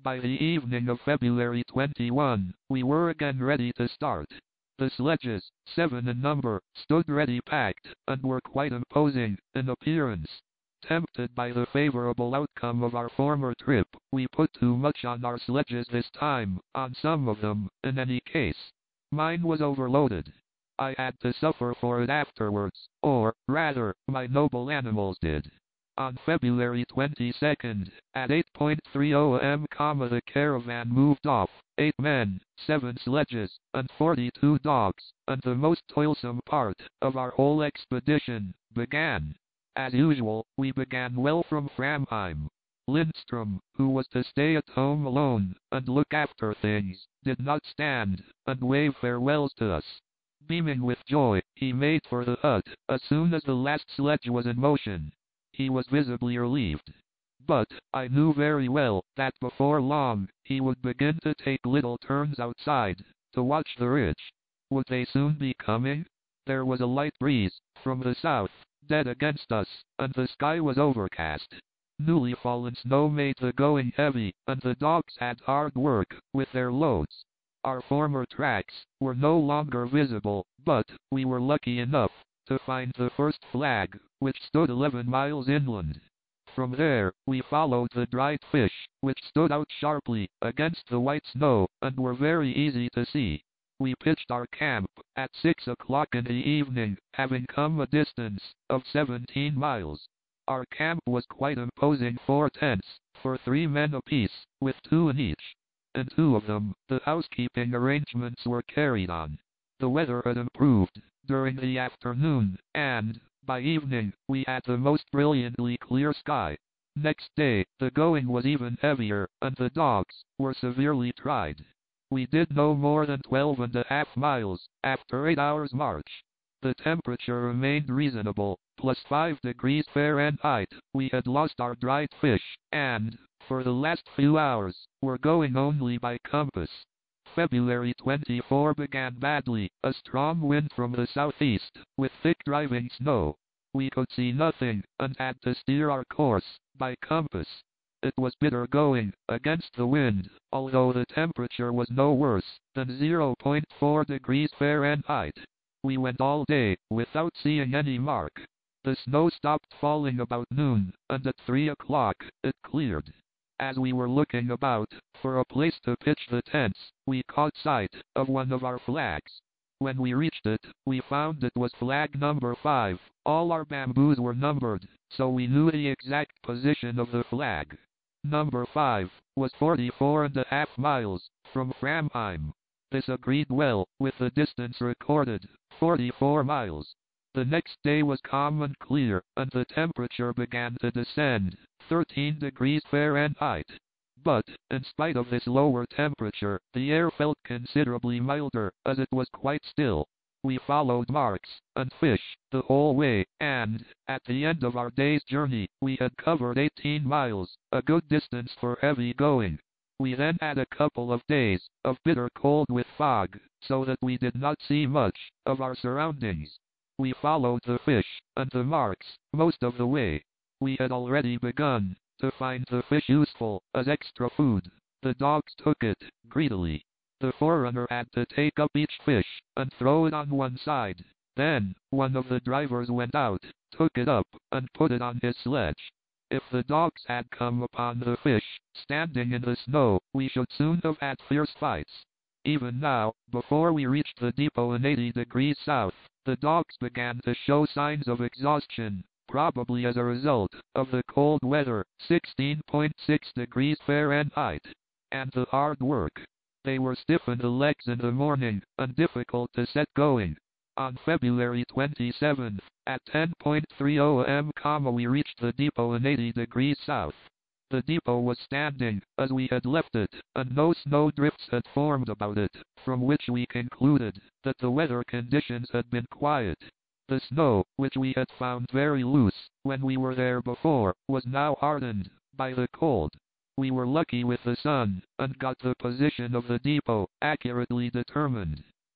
S1: By the evening of February twenty-first, we were again ready to start. The sledges, seven in number, stood ready packed, and were quite imposing in appearance. Tempted by the favorable outcome of our former trip, we put too much on our sledges this time, on some of them, in any case. Mine was overloaded. I had to suffer for it afterwards, or, rather, my noble animals did. On February twenty-second, at eight thirty a m, the caravan moved off, eight men, seven sledges, and forty-two dogs, and the most toilsome part of our whole expedition began. As usual, we began well from Framheim. Lindstrom, who was to stay at home alone and look after things, did not stand and wave farewells to us. Beaming with joy, he made for the hut as soon as the last sledge was in motion. He was visibly relieved. But I knew very well that before long he would begin to take little turns outside to watch the ridge. Would they soon be coming? There was a light breeze from the south, dead against us, and the sky was overcast. Newly fallen snow made the going heavy, and the dogs had hard work with their loads. Our former tracks were no longer visible, but we were lucky enough to find the first flag, which stood eleven miles inland. From there, we followed the dried fish, which stood out sharply against the white snow, and were very easy to see. We pitched our camp at six o'clock in the evening, having come a distance of seventeen miles. Our camp was quite imposing, four tents, for three men apiece, with two in each. In two of them, the housekeeping arrangements were carried on. The weather had improved during the afternoon, and, by evening, we had the most brilliantly clear sky. Next day, the going was even heavier, and the dogs were severely tried. We did no more than twelve and a half miles, after eight hours' march. The temperature remained reasonable, plus five degrees Fahrenheit. We had lost our dried fish, and, for the last few hours, were going only by compass. February twenty-fourth began badly, a strong wind from the southeast, with thick driving snow. We could see nothing, and had to steer our course by compass. It was bitter going against the wind, although the temperature was no worse than zero point four degrees Fahrenheit. We went all day without seeing any mark. The snow stopped falling about noon, and at three o'clock it cleared. As we were looking about for a place to pitch the tents, we caught sight of one of our flags. When we reached it, we found it was flag number five. All our bamboos were numbered, so we knew the exact position of the flag. Number five was forty-four and a half miles from Framheim. This agreed well with the distance recorded, forty-four miles. The next day was calm and clear, and the temperature began to descend, thirteen degrees Fahrenheit. But, in spite of this lower temperature, the air felt considerably milder, as it was quite still. We followed marks and fish the whole way, and, at the end of our day's journey, we had covered eighteen miles, a good distance for heavy going. We then had a couple of days of bitter cold with fog, so that we did not see much of our surroundings. We followed the fish and the marks most of the way. We had already begun to find the fish useful as extra food. The dogs took it greedily. The forerunner had to take up each fish and throw it on one side. Then, one of the drivers went out, took it up, and put it on his sledge. If the dogs had come upon the fish standing in the snow, we should soon have had fierce fights. Even now, before we reached the depot in eighty degrees south, the dogs began to show signs of exhaustion, probably as a result of the cold weather, sixteen point six degrees Fahrenheit, and the hard work. They were stiff in the legs in the morning, and difficult to set going. On February twenty-seventh, at ten thirty a m, we reached the depot in eighty degrees south. The depot was standing as we had left it, and no snow drifts had formed about it, from which we concluded that the weather conditions had been quiet. The snow, which we had found very loose when we were there before, was now hardened by the cold. We were lucky with the sun, and got the position of the depot accurately determined.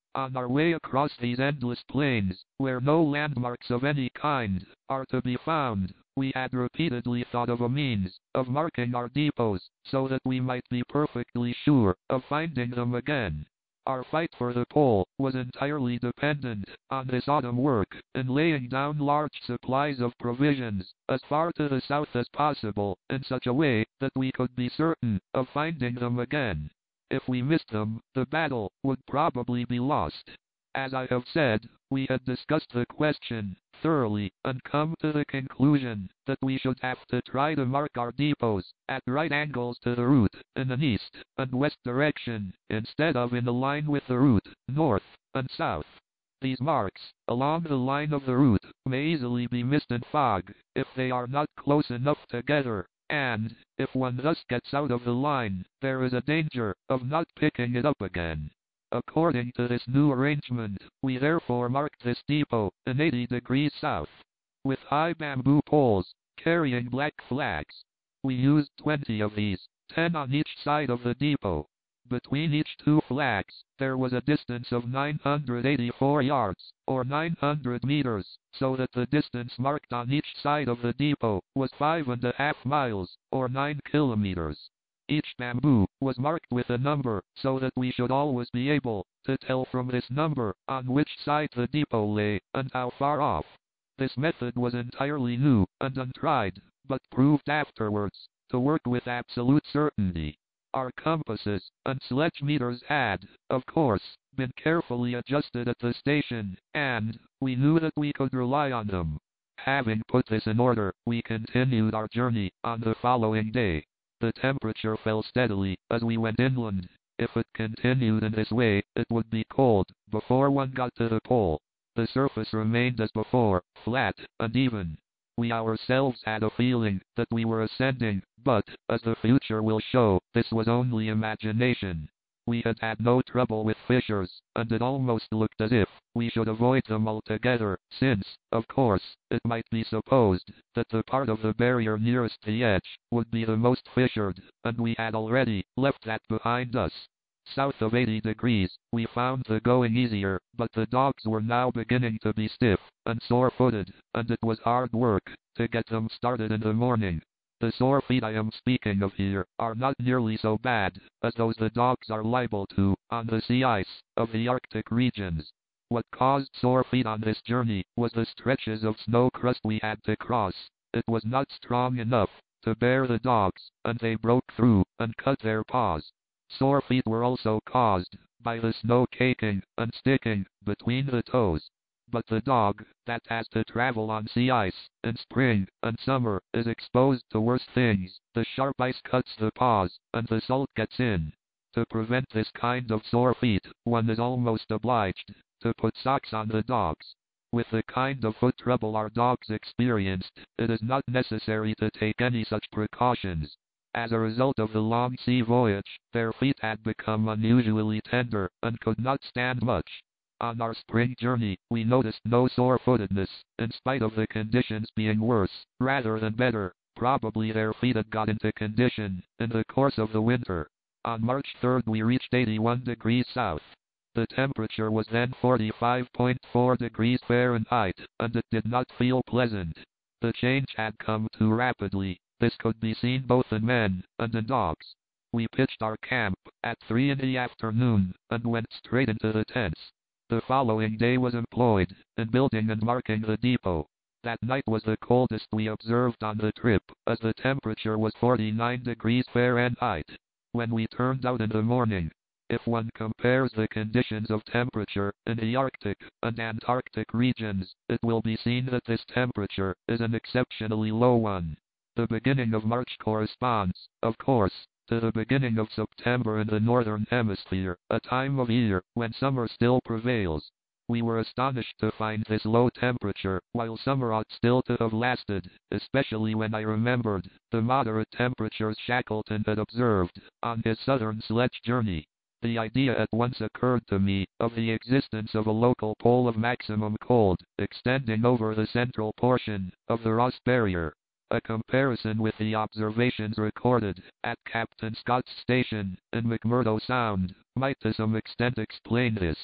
S1: On our way across these endless plains, where no landmarks of any kind are to be found, we had repeatedly thought of a means of marking our depots, so that we might be perfectly sure of finding them again. Our fight for the pole was entirely dependent on this autumn work, in laying down large supplies of provisions, as far to the south as possible, in such a way that we could be certain of finding them again. If we missed them, the battle would probably be lost. As I have said, we had discussed the question thoroughly, and come to the conclusion that we should have to try to mark our depots at right angles to the route, in an east and west direction, instead of in a line with the route, north and south. These marks, along the line of the route, may easily be missed in fog, if they are not close enough together, and, if one thus gets out of the line, there is a danger of not picking it up again. According to this new arrangement, we therefore marked this depot in eighty degrees south, with high bamboo poles, carrying black flags. We used twenty of these, ten on each side of the depot. Between each two flags, there was a distance of nine hundred eighty-four yards, or nine hundred meters, so that the distance marked on each side of the depot was five and a half miles, or nine kilometers. Each bamboo was marked with a number, so that we should always be able to tell from this number on which side the depot lay, and how far off. This method was entirely new and untried, but proved afterwards to work with absolute certainty. Our compasses and sledge meters had, of course, been carefully adjusted at the station, and we knew that we could rely on them. Having put this in order, we continued our journey on the following day. The temperature fell steadily as we went inland. If it continued in this way, it would be cold before one got to the pole. The surface remained as before, flat and even. We ourselves had a feeling that we were ascending, but, as the future will show, this was only imagination. We had had no trouble with fissures, and it almost looked as if we should avoid them altogether, since, of course, it might be supposed that the part of the barrier nearest the edge would be the most fissured, and we had already left that behind us. South of eighty degrees, we found the going easier, but the dogs were now beginning to be stiff and sore-footed, and it was hard work to get them started in the morning. The sore feet I am speaking of here are not nearly so bad as those the dogs are liable to on the sea ice of the Arctic regions. What caused sore feet on this journey was the stretches of snow crust we had to cross. It was not strong enough to bear the dogs, and they broke through and cut their paws. Sore feet were also caused by the snow caking and sticking between the toes. But the dog that has to travel on sea ice in spring and summer is exposed to worse things. The sharp ice cuts the paws, and the salt gets in. To prevent this kind of sore feet, one is almost obliged to put socks on the dogs. With the kind of foot trouble our dogs experienced, it is not necessary to take any such precautions. As a result of the long sea voyage, their feet had become unusually tender, and could not stand much. On our spring journey, we noticed no sore-footedness, in spite of the conditions being worse, rather than better. Probably their feet had got into condition in the course of the winter. On March third we reached eighty-one degrees south. The temperature was then forty-five point four degrees Fahrenheit, and it did not feel pleasant. The change had come too rapidly. This could be seen both in men and in dogs. We pitched our camp at three in the afternoon, and went straight into the tents. The following day was employed in building and marking the depot. That night was the coldest we observed on the trip, as the temperature was forty-nine degrees Fahrenheit. When we turned out in the morning, if one compares the conditions of temperature in the Arctic and Antarctic regions, it will be seen that this temperature is an exceptionally low one. The beginning of March corresponds, of course, to the beginning of September in the northern hemisphere, a time of year when summer still prevails. We were astonished to find this low temperature, while summer ought still to have lasted, especially when I remembered the moderate temperatures Shackleton had observed on his southern sledge journey. The idea at once occurred to me of the existence of a local pole of maximum cold, extending over the central portion of the Ross Barrier. A comparison with the observations recorded at Captain Scott's station in McMurdo Sound might to some extent explain this.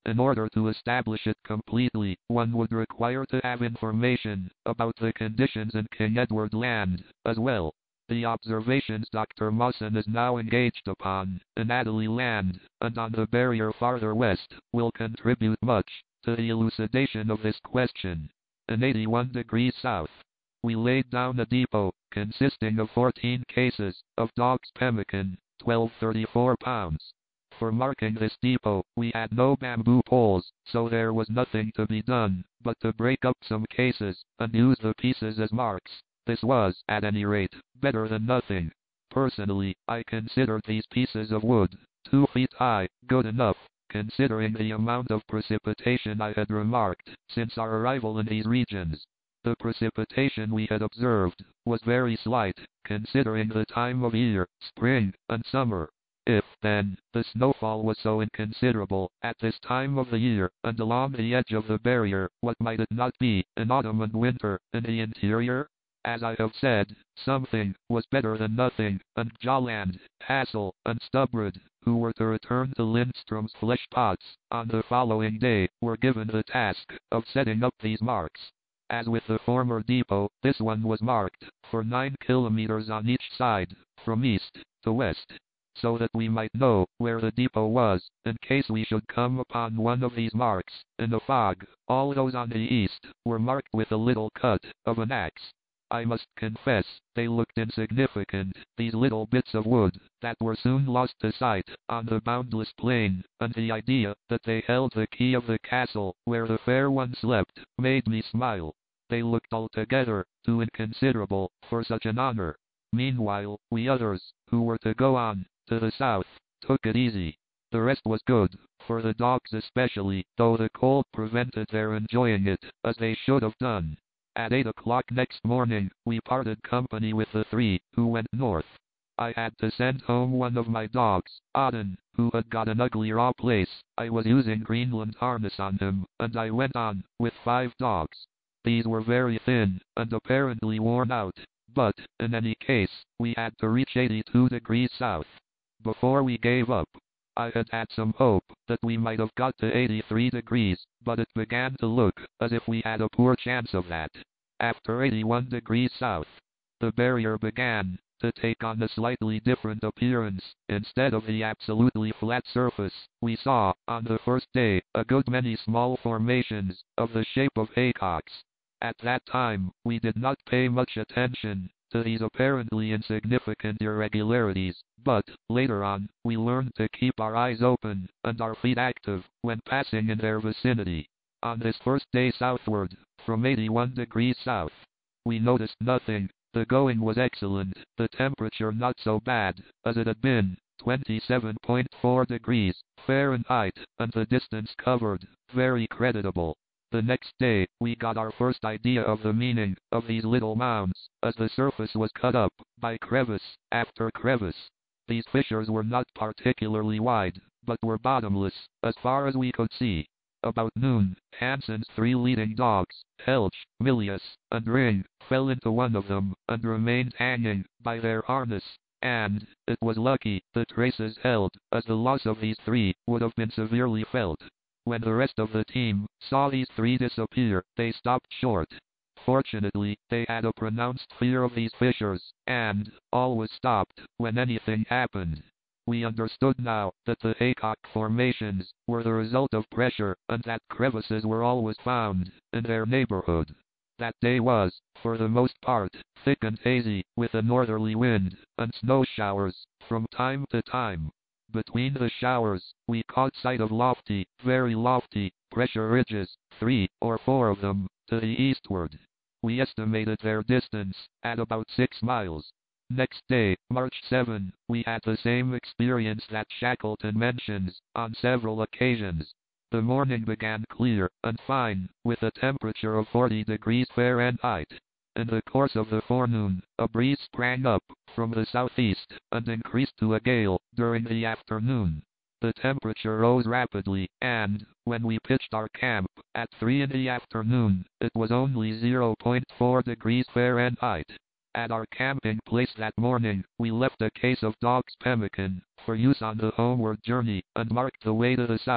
S1: In order to establish it completely, one would require to have information about the conditions in King Edward Land, as well. The observations Doctor Mawson is now engaged upon, in Adderley Land, and on the barrier farther west, will contribute much to the elucidation of this question. In eighty-one degrees south, we laid down a depot, consisting of fourteen cases, of dog's pemmican, twelve thirty-four pounds. For marking this depot, we had no bamboo poles, so there was nothing to be done, but to break up some cases, and use the pieces as marks. This was, at any rate, better than nothing. Personally, I considered these pieces of wood, two feet high, good enough, considering the amount of precipitation I had remarked since our arrival in these regions. The precipitation we had observed was very slight, considering the time of year, spring and summer. If, then, the snowfall was so inconsiderable at this time of the year, and along the edge of the barrier, what might it not be, in autumn and winter, in the interior? As I have said, something was better than nothing, and Jolland, Hassel, and Stubberud, who were to return to Lindstrom's flesh pots on the following day, were given the task of setting up these marks. As with the former depot, this one was marked for nine kilometers on each side, from east to west, so that we might know where the depot was, in case we should come upon one of these marks in a fog. All those on the east were marked with a little cut of an axe. I must confess, they looked insignificant, these little bits of wood, that were soon lost to sight on the boundless plain, and the idea that they held the key of the castle where the fair one slept, made me smile. They looked altogether too inconsiderable for such an honor. Meanwhile, we others, who were to go on to the south, took it easy. The rest was good, for the dogs especially, though the cold prevented their enjoying it as they should have done. At eight o'clock next morning, we parted company with the three who went north. I had to send home one of my dogs, Auden, who had got an ugly raw place. I was using Greenland harness on him, and I went on with five dogs. These were very thin, and apparently worn out, but, in any case, we had to reach eighty-two degrees south. Before we gave up, I had had some hope that we might have got to eighty-three degrees, but it began to look as if we had a poor chance of that. After eighty-one degrees south, the barrier began to take on a slightly different appearance. Instead of the absolutely flat surface, we saw, on the first day, a good many small formations of the shape of haycocks. At that time, we did not pay much attention to these apparently insignificant irregularities, but, later on, we learned to keep our eyes open and our feet active when passing in their vicinity. On this first day southward, from eighty-one degrees south, we noticed nothing. The going was excellent, the temperature not so bad as it had been, twenty-seven point four degrees Fahrenheit, and the distance covered, very creditable. The next day, we got our first idea of the meaning of these little mounds, as the surface was cut up by crevice after crevice. These fissures were not particularly wide, but were bottomless, as far as we could see. About noon, Hansen's three leading dogs, Helge, Milius, and Ring, fell into one of them, and remained hanging by their harness, and, it was lucky, the traces held, as the loss of these three would have been severely felt. When the rest of the team saw these three disappear, they stopped short. Fortunately, they had a pronounced fear of these fissures, and all was stopped when anything happened. We understood now that the haycock formations were the result of pressure, and that crevices were always found in their neighborhood. That day was, for the most part, thick and hazy, with a northerly wind, and snow showers, from time to time. Between the showers, we caught sight of lofty, very lofty, pressure ridges, three or four of them, to the eastward. We estimated their distance at about six miles. Next day, March seventh, we had the same experience that Shackleton mentions, on several occasions. The morning began clear and fine, with a temperature of forty degrees Fahrenheit. In the course of the forenoon, a breeze sprang up from the southeast, and increased to a gale during the afternoon. The temperature rose rapidly, and, when we pitched our camp, at three in the afternoon, it was only zero point four degrees Fahrenheit. At our camping place that morning, we left a case of dog's pemmican, for use on the homeward journey, and marked the way to the south,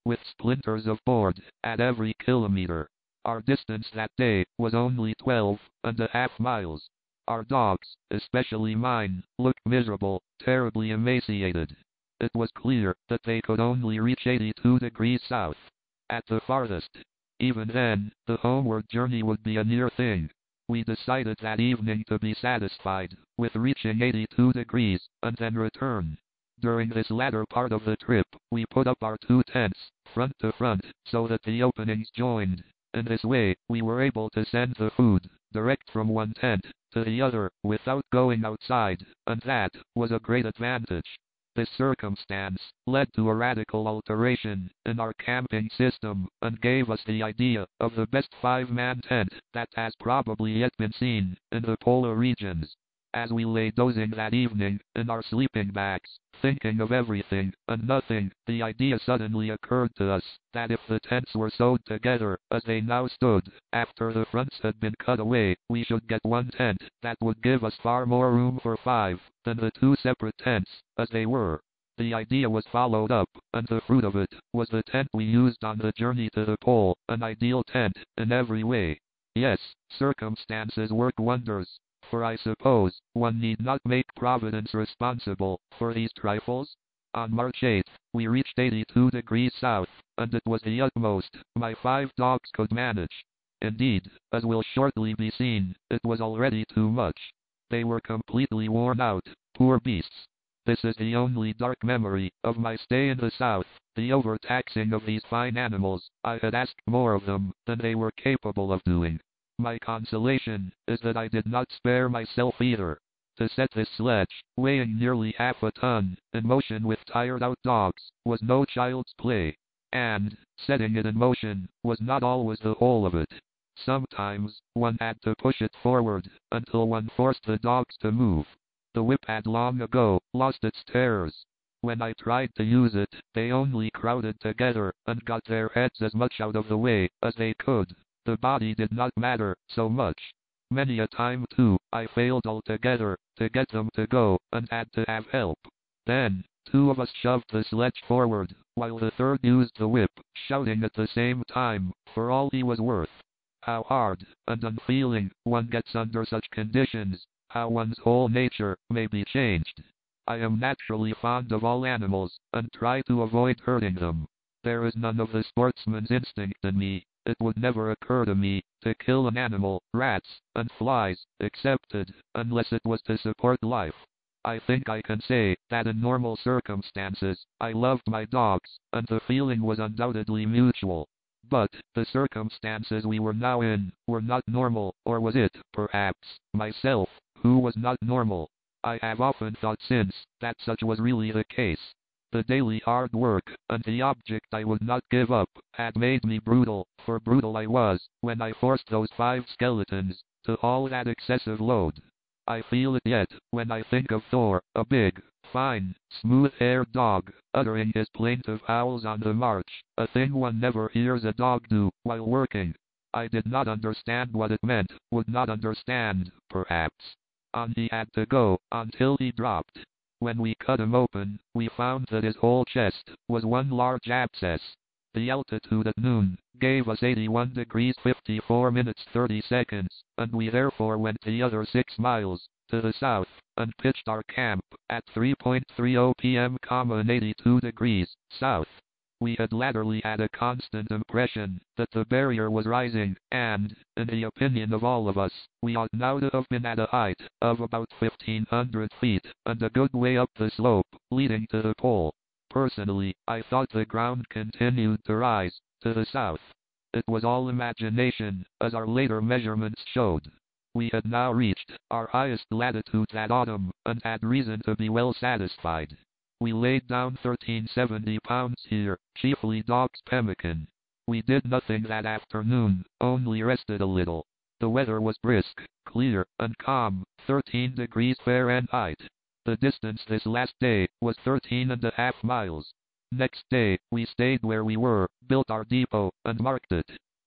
S1: with splinters of board at every kilometer. Our distance that day was only twelve and a half miles. Our dogs, especially mine, looked miserable, terribly emaciated. It was clear that they could only reach eighty-two degrees south at the farthest. Even then, the homeward journey would be a near thing. We decided that evening to be satisfied with reaching eighty-two degrees and then return. During this latter part of the trip, we put up our two tents, front to front, so that the openings joined. In this way, we were able to send the food direct from one tent to the other without going outside, and that was a great advantage. This circumstance led to a radical alteration in our camping system and gave us the idea of the best five-man tent that has probably yet been seen in the polar regions. As we lay dozing that evening in our sleeping bags, thinking of everything and nothing, the idea suddenly occurred to us that if the tents were sewed together as they now stood, after the fronts had been cut away, we should get one tent that would give us far more room for five than the two separate tents as they were. The idea was followed up, and the fruit of it was the tent we used on the journey to the pole, an ideal tent in every way. Yes, circumstances work wonders. For I suppose one need not make Providence responsible for these trifles. On March eighth, we reached eighty-two degrees south, and it was the utmost my five dogs could manage. Indeed, as will shortly be seen, it was already too much. They were completely worn out, poor beasts. This is the only dark memory of my stay in the south, the overtaxing of these fine animals. I had asked more of them than they were capable of doing. My consolation is that I did not spare myself either. To set this sledge, weighing nearly half a ton, in motion with tired out dogs, was no child's play. And, setting it in motion, was not always the whole of it. Sometimes, one had to push it forward, until one forced the dogs to move. The whip had long ago lost its terrors. When I tried to use it, they only crowded together, and got their heads as much out of the way as they could. The body did not matter so much. Many a time, too, I failed altogether to get them to go, and had to have help. Then, two of us shoved the sledge forward, while the third used the whip, shouting at the same time, for all he was worth. How hard and unfeeling one gets under such conditions, how one's whole nature may be changed. I am naturally fond of all animals, and try to avoid hurting them. There is none of the sportsman's instinct in me. It would never occur to me to kill an animal, rats and flies excepted, unless it was to support life. I think I can say that in normal circumstances, I loved my dogs, and the feeling was undoubtedly mutual. But, the circumstances we were now in, were not normal, or was it, perhaps, myself, who was not normal? I have often thought since, that such was really the case. The daily hard work, and the object I would not give up, had made me brutal, for brutal I was, when I forced those five skeletons to haul that excessive load. I feel it yet, when I think of Thor, a big, fine, smooth-haired dog, uttering his plaintive howls on the march, a thing one never hears a dog do, while working. I did not understand what it meant, would not understand, perhaps. On he had to go, until he dropped. When we cut him open, we found that his whole chest was one large abscess. The altitude at noon gave us eighty-one degrees fifty-four minutes thirty seconds, and we therefore went the other six miles to the south, and pitched our camp at three point three zero p m and eighty-two degrees south. We had latterly had a constant impression that the barrier was rising, and, in the opinion of all of us, we ought now to have been at a height of about fifteen hundred feet, and a good way up the slope, leading to the pole. Personally, I thought the ground continued to rise to the south. It was all imagination, as our later measurements showed. We had now reached our highest latitude that autumn, and had reason to be well satisfied. We laid down thirteen seventy pounds here, chiefly dog's pemmican. We did nothing that afternoon, only rested a little. The weather was brisk, clear, and calm, thirteen degrees Fahrenheit. The distance this last day was thirteen and a half miles. Next day, we stayed where we were, built our depot, and marked it.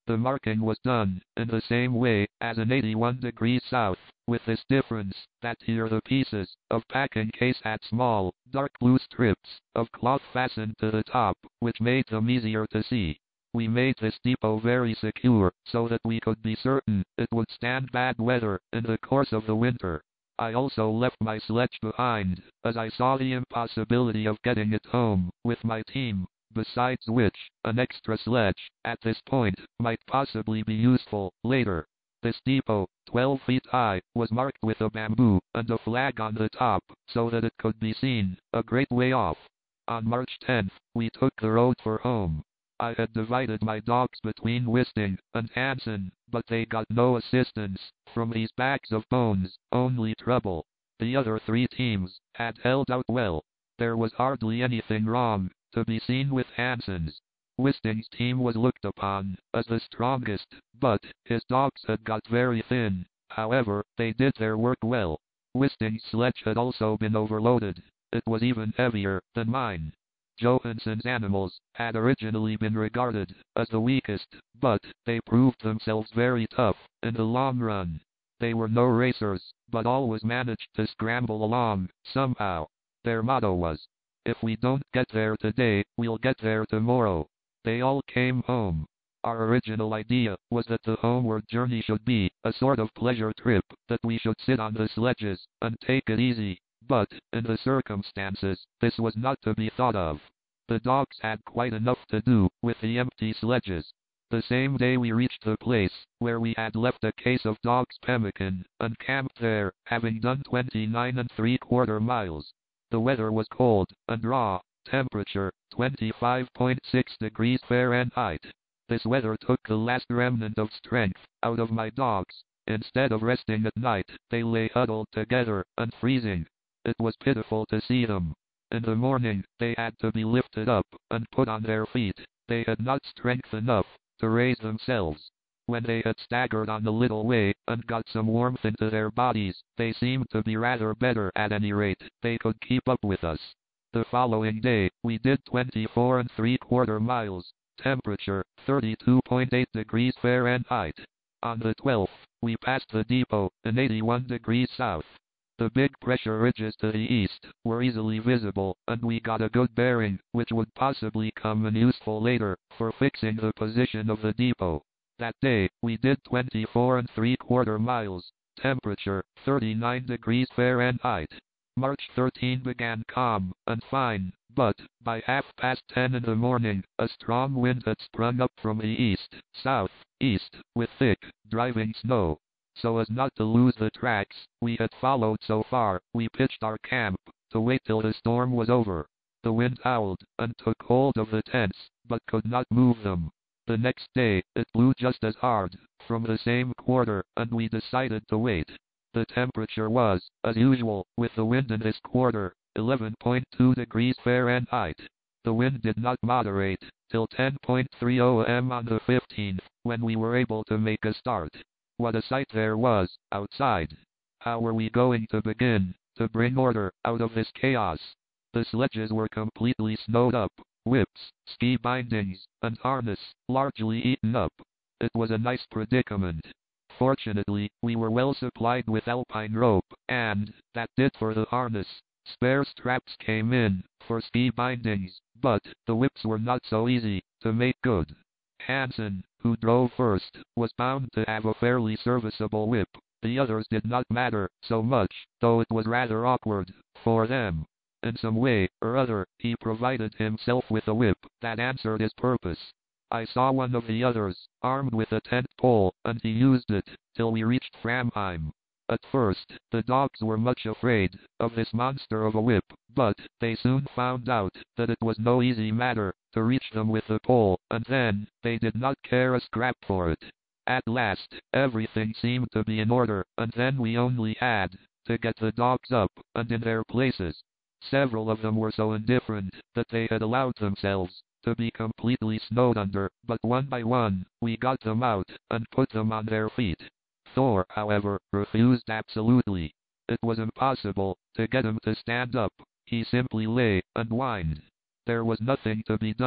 S1: The marking was done in the same way as in eighty-one degrees south, with this difference, that here the pieces of packing case had small, dark blue strips of cloth fastened to the top, which made them easier to see. We made this depot very secure, so that we could be certain it would stand bad weather in the course of the winter. I also left my sledge behind, as I saw the impossibility of getting it home with my team. Besides which, an extra sledge, at this point, might possibly be useful, later. This depot, twelve feet high, was marked with a bamboo, and a flag on the top, so that it could be seen, a great way off. On March tenth, we took the road for home. I had divided my dogs between Wisting and Hansen, but they got no assistance from these bags of bones, only trouble. The other three teams had held out well. There was hardly anything wrong to be seen with Hansen's. Wisting's team was looked upon as the strongest, but his dogs had got very thin. However, they did their work well. Wisting's sledge had also been overloaded. It was even heavier than mine. Johansen's animals had originally been regarded as the weakest, but they proved themselves very tough in the long run. They were no racers, but always managed to scramble along, somehow. Their motto was, "If we don't get there today, we'll get there tomorrow." They all came home. Our original idea was that the homeward journey should be a sort of pleasure trip, that we should sit on the sledges and take it easy, but, in the circumstances, this was not to be thought of. The dogs had quite enough to do with the empty sledges. The same day we reached the place where we had left a case of dog's pemmican, and camped there, having done twenty-nine and three quarter miles. The weather was cold and raw, temperature twenty-five point six degrees Fahrenheit. This weather took the last remnant of strength out of my dogs. Instead of resting at night, they lay huddled together and freezing. It was pitiful to see them. In the morning, they had to be lifted up and put on their feet. They had not strength enough to raise themselves. When they had staggered on a little way and got some warmth into their bodies, they seemed to be rather better. At any rate, they could keep up with us. The following day, we did twenty-four and three quarter miles. Temperature thirty-two point eight degrees Fahrenheit. On the twelfth, we passed the depot in eighty-one degrees south. The big pressure ridges to the east were easily visible, and we got a good bearing, which would possibly come in useful later for fixing the position of the depot. That day, we did twenty-four and three quarter miles. Temperature thirty-nine degrees Fahrenheit. March thirteenth began calm and fine, but, by half past ten in the morning, a strong wind had sprung up from the east, south, east, with thick, driving snow. So as not to lose the tracks we had followed so far, we pitched our camp, to wait till the storm was over. The wind howled, and took hold of the tents, but could not move them. The next day, it blew just as hard, from the same quarter, and we decided to wait. The temperature was, as usual, with the wind in this quarter, eleven point two degrees Fahrenheit. The wind did not moderate till ten point three a m on the fifteenth, when we were able to make a start. What a sight there was, outside! How were we going to begin to bring order out of this chaos? The sledges were completely snowed up, whips, ski bindings, and harness, largely eaten up. It was a nice predicament. Fortunately, we were well supplied with alpine rope, and that did for the harness. Spare straps came in for ski bindings, but the whips were not so easy to make good. Hansen, who drove first, was bound to have a fairly serviceable whip. The others did not matter so much, though it was rather awkward for them. In some way or other, he provided himself with a whip that answered his purpose. I saw one of the others, armed with a tent pole, and he used it till we reached Framheim. At first, the dogs were much afraid of this monster of a whip, but they soon found out that it was no easy matter to reach them with the pole, and then they did not care a scrap for it. At last, everything seemed to be in order, and then we only had to get the dogs up and in their places. Several of them were so indifferent that they had allowed themselves to be completely snowed under, but one by one, we got them out and put them on their feet. Thor, however, refused absolutely. It was impossible to get him to stand up. He simply lay and whined. There was nothing to be done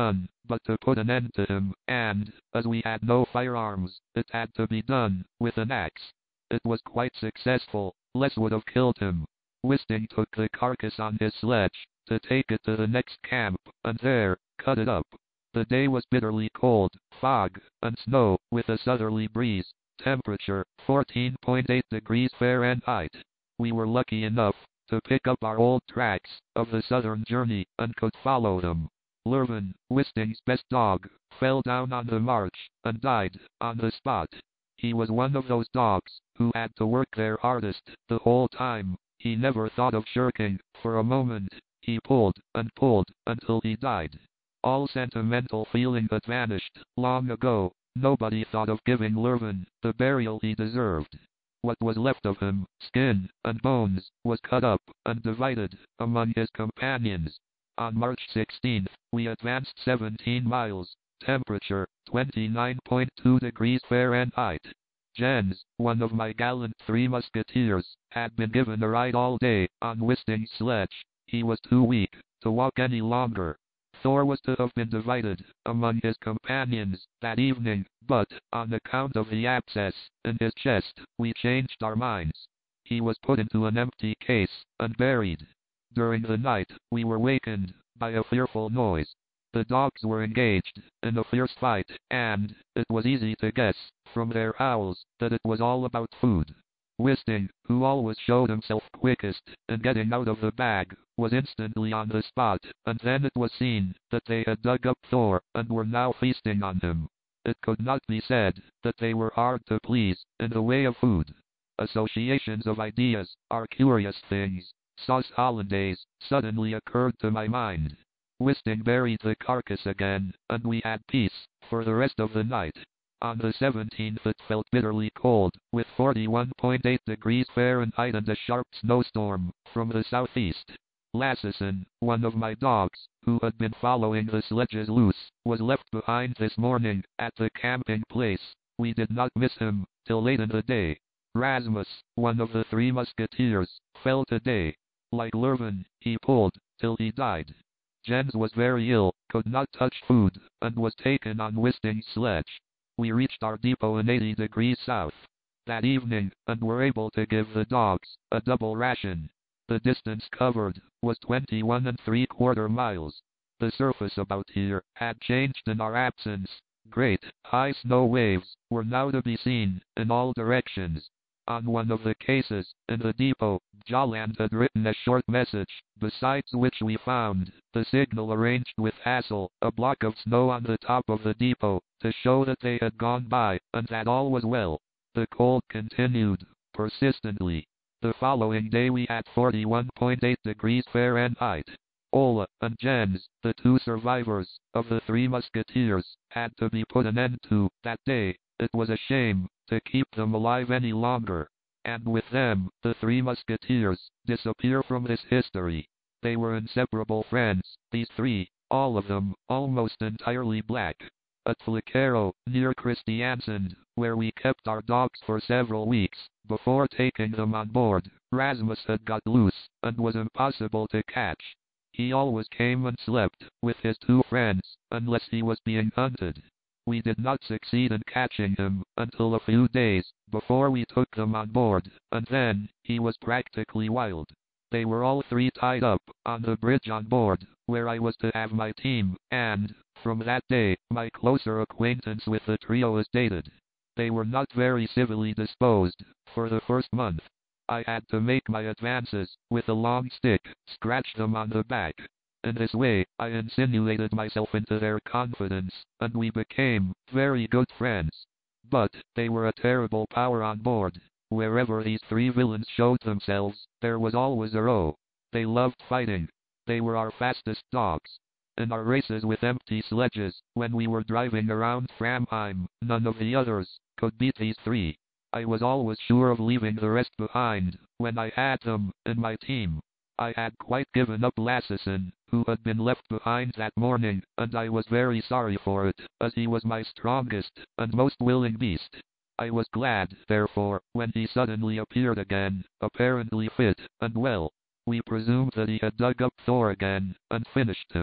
S1: but to put an end to him, and, as we had no firearms, it had to be done with an axe. It was quite successful. Les would have killed him. Wisting took the carcass on his sledge, to take it to the next camp, and there, cut it up. The day was bitterly cold, fog, and snow, with a southerly breeze. Temperature, fourteen point eight degrees Fahrenheit. We were lucky enough to pick up our old tracks of the southern journey, and could follow them. Lurven, Wisting's best dog, fell down on the march, and died on the spot. He was one of those dogs who had to work their hardest the whole time. He never thought of shirking for a moment. He pulled and pulled until he died. All sentimental feeling had vanished long ago. Nobody thought of giving Lurven the burial he deserved. What was left of him, skin and bones, was cut up and divided among his companions. On March sixteenth, we advanced seventeen miles. Temperature, twenty-nine point two degrees Fahrenheit. Jens, one of my gallant Three Musketeers, had been given a ride all day on Wisting's sledge. He was too weak to walk any longer. Thor was to have been divided among his companions that evening, but, on account of the abscess in his chest, we changed our minds. He was put into an empty case and buried. During the night, we were wakened by a fearful noise. The dogs were engaged in a fierce fight, and it was easy to guess, from their howls, that it was all about food. Wisting, who always showed himself quickest in getting out of the bag, was instantly on the spot, and then it was seen that they had dug up Thor and were now feasting on him. It could not be said that they were hard to please in the way of food. Associations of ideas are curious things. Sauce hollandaise suddenly occurred to my mind. Wisting buried the carcass again, and we had peace for the rest of the night. On the seventeenth it felt bitterly cold, with forty-one point eight degrees Fahrenheit and a sharp snowstorm from the southeast. Lassison, one of my dogs, who had been following the sledges loose, was left behind this morning at the camping place. We did not miss him till late in the day. Rasmus, one of the Three Musketeers, fell today. Like Lurven, he pulled till he died. Jens was very ill, could not touch food, and was taken on Wisting's sledge. We reached our depot in eighty degrees south that evening, and were able to give the dogs a double ration. The distance covered was twenty-one and three quarter miles. The surface about here had changed in our absence. Great, high snow waves were now to be seen in all directions. On one of the cases in the depot, Jolland had written a short message, besides which we found the signal arranged with Hassel, a block of snow on the top of the depot, to show that they had gone by, and that all was well. The cold continued persistently. The following day we had forty-one point eight degrees Fahrenheit. Ola and Jens, the two survivors of the Three Musketeers, had to be put an end to that day. It was a shame to keep them alive any longer, and with them, the Three Musketeers disappear from this history. They were inseparable friends, these three, all of them almost entirely black. At Flicaro, near Christiansand, where we kept our dogs for several weeks before taking them on board, Rasmus had got loose and was impossible to catch. He always came and slept with his two friends, unless he was being hunted. We did not succeed in catching him until a few days before we took them on board, and then he was practically wild. They were all three tied up on the bridge on board, where I was to have my team, and, from that day, my closer acquaintance with the trio is dated. They were not very civilly disposed for the first month. I had to make my advances with a long stick, scratch them on the back. In this way, I insinuated myself into their confidence, and we became very good friends. But they were a terrible power on board. Wherever these three villains showed themselves, there was always a row. They loved fighting. They were our fastest dogs. In our races with empty sledges, when we were driving around Framheim, none of the others could beat these three. I was always sure of leaving the rest behind when I had them in my team. I had quite given up Lassison, who had been left behind that morning, and I was very sorry for it, as he was my strongest and most willing beast. I was glad, therefore, when he suddenly appeared again, apparently fit and well. We presumed that he had dug up Thor again, and finished him.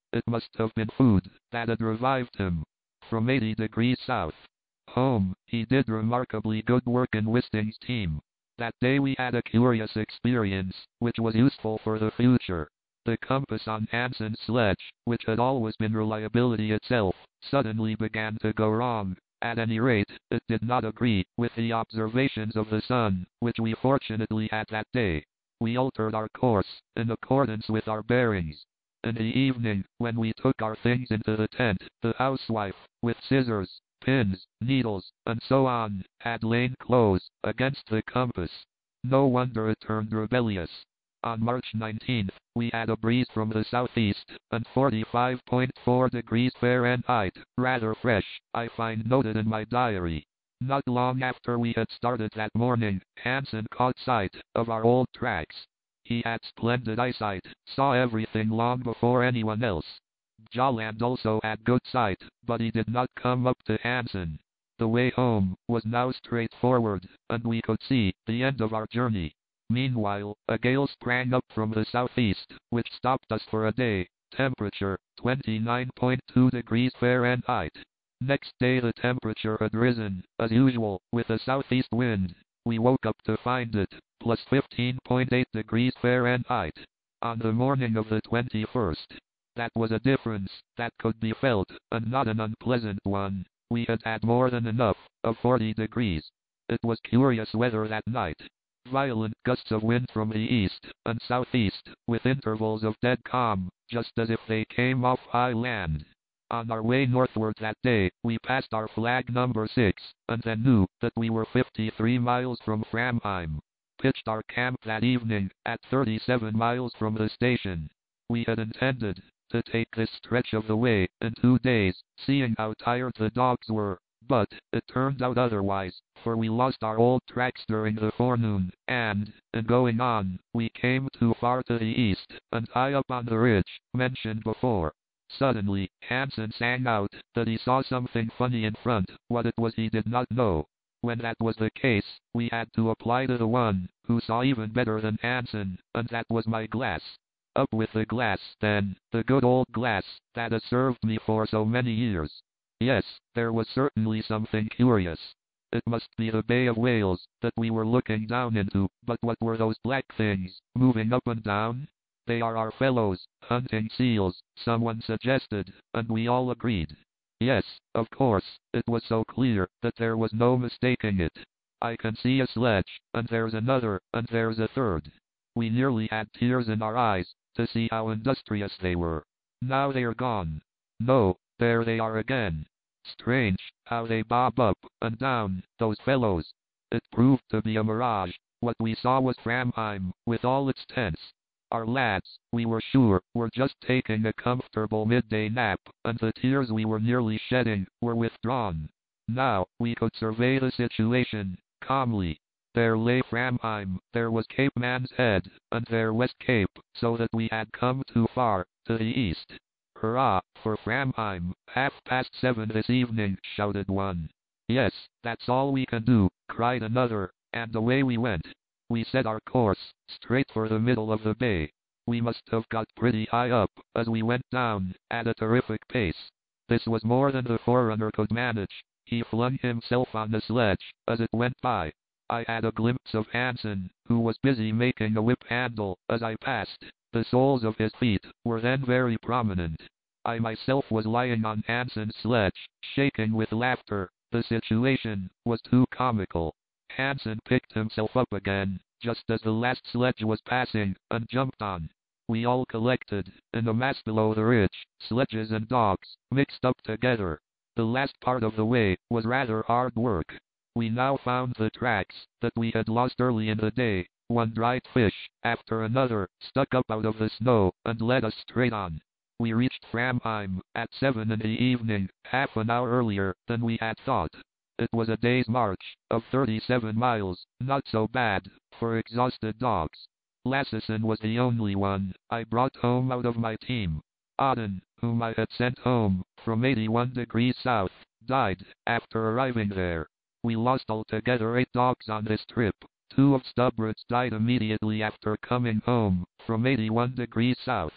S1: It must have been food that had revived him. From eighty degrees south. Home, he did remarkably good work in Wisting's team. That day we had a curious experience, which was useful for the future. The compass on Hansen's sledge, which had always been reliability itself, suddenly began to go wrong. At any rate, it did not agree with the observations of the sun, which we fortunately had that day. We altered our course, in accordance with our bearings. In the evening, when we took our things into the tent, the housewife, with scissors, pins, needles, and so on, had lain close against the compass. No wonder it turned rebellious. On March nineteenth, we had a breeze from the southeast, and forty-five point four degrees Fahrenheit, rather fresh, I find noted in my diary. Not long after we had started that morning, Hansen caught sight of our old tracks. He had splendid eyesight, saw everything long before anyone else. Jolland also had good sight, but he did not come up to Hansen. The way home was now straightforward, and we could see the end of our journey. Meanwhile, a gale sprang up from the southeast, which stopped us for a day. Temperature, twenty-nine point two degrees Fahrenheit. Next day the temperature had risen, as usual, with a southeast wind. We woke up to find it, plus fifteen point eight degrees Fahrenheit. On the morning of the twenty-first. That was a difference that could be felt, and not an unpleasant one. We had had more than enough of forty degrees. It was curious weather that night. Violent gusts of wind from the east and southeast, with intervals of dead calm, just as if they came off high land. On our way northward that day, we passed our flag number six, and then knew that we were fifty-three miles from Framheim. Pitched our camp that evening, at thirty-seven miles from the station. We had intended to take this stretch of the way in two days, seeing how tired the dogs were, but it turned out otherwise, for we lost our old tracks during the forenoon, and, in going on, we came too far to the east, and high up on the ridge, mentioned before. Suddenly, Hansen sang out that he saw something funny in front. What it was he did not know. When that was the case, we had to apply to the one who saw even better than Hansen, and that was my glass. Up with the glass, then, the good old glass that has served me for so many years. Yes, there was certainly something curious. It must be the Bay of Whales that we were looking down into, but what were those black things, moving up and down? They are our fellows, hunting seals, someone suggested, and we all agreed. Yes, of course, it was so clear that there was no mistaking it. I can see a sledge, and there's another, and there's a third. We nearly had tears in our eyes to see how industrious they were. Now they are gone. No, there they are again. Strange how they bob up and down, those fellows. It proved to be a mirage. What we saw was Framheim, with all its tents. Our lads, we were sure, were just taking a comfortable midday nap, and the tears we were nearly shedding were withdrawn. Now, we could survey the situation calmly. There lay Framheim, there was Cape Man's Head, and there West Cape, so that we had come too far to the east. Hurrah, for Framheim, half past seven this evening, shouted one. Yes, that's all we can do, cried another, and away we went. We set our course, straight for the middle of the bay. We must have got pretty high up, as we went down, at a terrific pace. This was more than the forerunner could manage. He flung himself on the sledge, as it went by. I had a glimpse of Hansen, who was busy making a whip handle, as I passed. The soles of his feet were then very prominent. I myself was lying on Hansen's sledge, shaking with laughter. The situation was too comical. Hansen picked himself up again, just as the last sledge was passing, and jumped on. We all collected, in a mass below the ridge, sledges and dogs, mixed up together. The last part of the way was rather hard work. We now found the tracks that we had lost early in the day. One dried fish, after another, stuck up out of the snow, and led us straight on. We reached Framheim at seven in the evening, half an hour earlier than we had thought. It was a day's march of thirty-seven miles, not so bad for exhausted dogs. Lassesen was the only one I brought home out of my team. Auden, whom I had sent home from eighty-one degrees south, died after arriving there. We lost altogether eight dogs on this trip. Two of Stubberud's died immediately after coming home from eighty-one degrees south.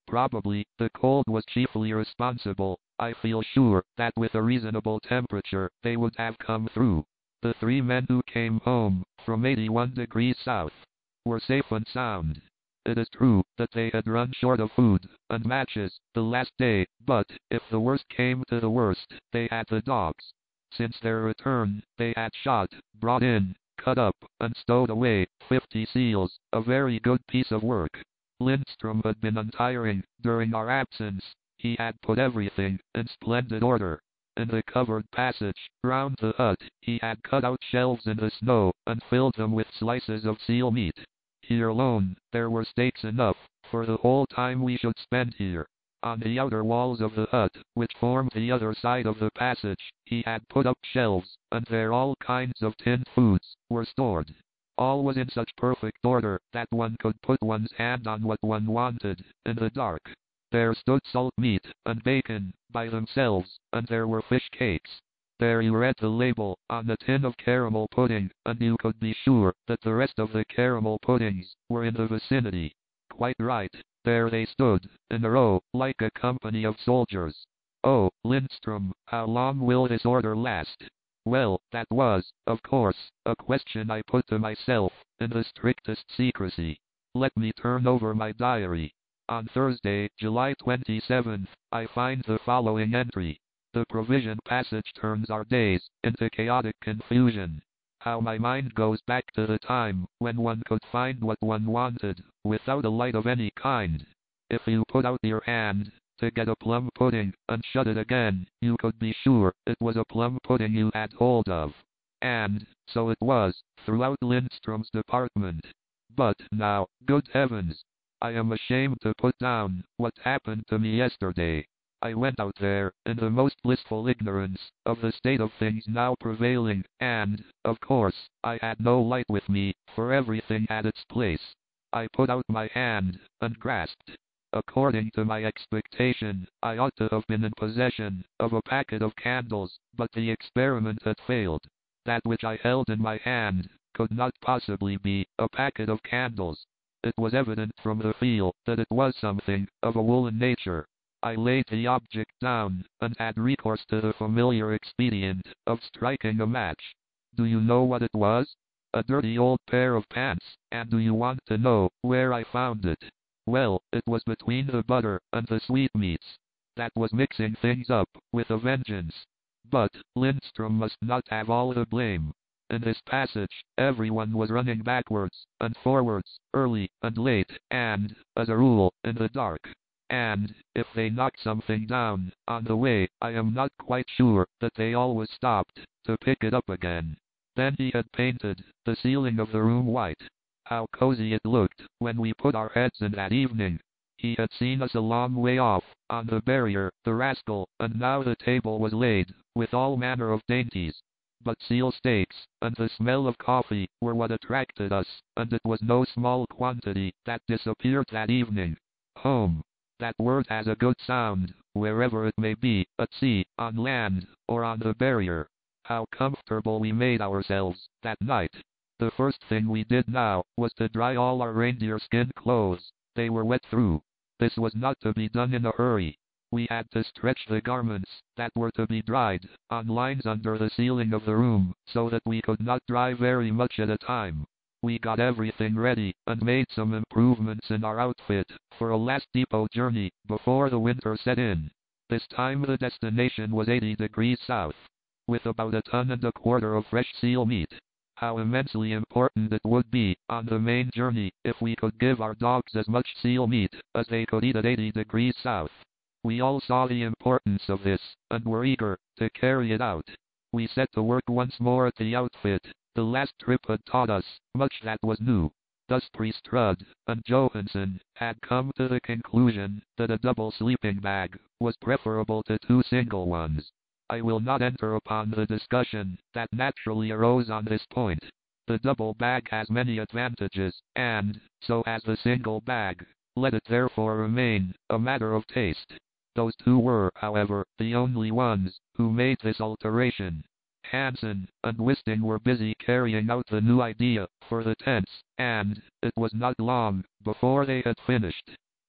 S1: Probably, the cold was chiefly responsible. I feel sure that with a reasonable temperature, they would have come through. The three men who came home, from eighty-one degrees south, were safe and sound. It is true that they had run short of food and matches the last day, but, if the worst came to the worst, they had the dogs. Since their return, they had shot, brought in, cut up, and stowed away fifty seals, a very good piece of work. Lindstrom had been untiring during our absence. He had put everything in splendid order. In the covered passage round the hut, he had cut out shelves in the snow and filled them with slices of seal meat. Here alone, there were steaks enough for the whole time we should spend here. On the outer walls of the hut, which formed the other side of the passage, he had put up shelves, and there all kinds of tinned foods were stored. All was in such perfect order that one could put one's hand on what one wanted in the dark. There stood salt meat and bacon by themselves, and there were fish cakes. There you read the label on the tin of caramel pudding, and you could be sure that the rest of the caramel puddings were in the vicinity. Quite right, there they stood, in a row, like a company of soldiers. Oh, Lindstrom, how long will this order last? Well, that was, of course, a question I put to myself, in the strictest secrecy. Let me turn over my diary. On Thursday, July twenty-seventh, I find the following entry. The provision passage turns our days into chaotic confusion. How my mind goes back to the time when one could find what one wanted, without a light of any kind. If you put out your hand to get a plum pudding, and shut it again, you could be sure it was a plum pudding you had hold of. And, so it was, throughout Lindstrom's department. But, now, good heavens, I am ashamed to put down what happened to me yesterday. I went out there, in the most blissful ignorance of the state of things now prevailing, and, of course, I had no light with me, for everything had its place. I put out my hand, and grasped. According to my expectation, I ought to have been in possession of a packet of candles, but the experiment had failed. That which I held in my hand could not possibly be a packet of candles. It was evident from the feel that it was something of a woolen nature. I laid the object down, and had recourse to the familiar expedient of striking a match. Do you know what it was? A dirty old pair of pants. And do you want to know where I found it? Well, it was between the butter and the sweetmeats. That was mixing things up with a vengeance. But Lindstrom must not have all the blame. In this passage, everyone was running backwards and forwards, early and late, and, as a rule, in the dark. And, if they knocked something down on the way, I am not quite sure that they always stopped to pick it up again. Then he had painted the ceiling of the room white. How cozy it looked when we put our heads in that evening. He had seen us a long way off, on the barrier, the rascal, and now the table was laid, with all manner of dainties. But seal steaks, and the smell of coffee, were what attracted us, and it was no small quantity that disappeared that evening. Home. That word has a good sound, wherever it may be, at sea, on land, or on the barrier. How comfortable we made ourselves, that night. The first thing we did now, was to dry all our reindeer skin clothes. They were wet through. This was not to be done in a hurry. We had to stretch the garments that were to be dried on lines under the ceiling of the room, so that we could not dry very much at a time. We got everything ready, and made some improvements in our outfit, for a last depot journey, before the winter set in. This time the destination was eighty degrees south, with about a ton and a quarter of fresh seal meat. How immensely important it would be, on the main journey, if we could give our dogs as much seal meat as they could eat at eighty degrees south. We all saw the importance of this, and were eager to carry it out. We set to work once more at the outfit. The last trip had taught us much that was new. Thus Priest Rudd and Johansson had come to the conclusion that a double sleeping bag was preferable to two single ones. I will not enter upon the discussion that naturally arose on this point. The double bag has many advantages, and so has the single bag. Let it therefore remain a matter of taste. Those two were, however, the only ones who made this alteration. Hansen and Wisting were busy carrying out the new idea for the tents, and it was not long before they had finished.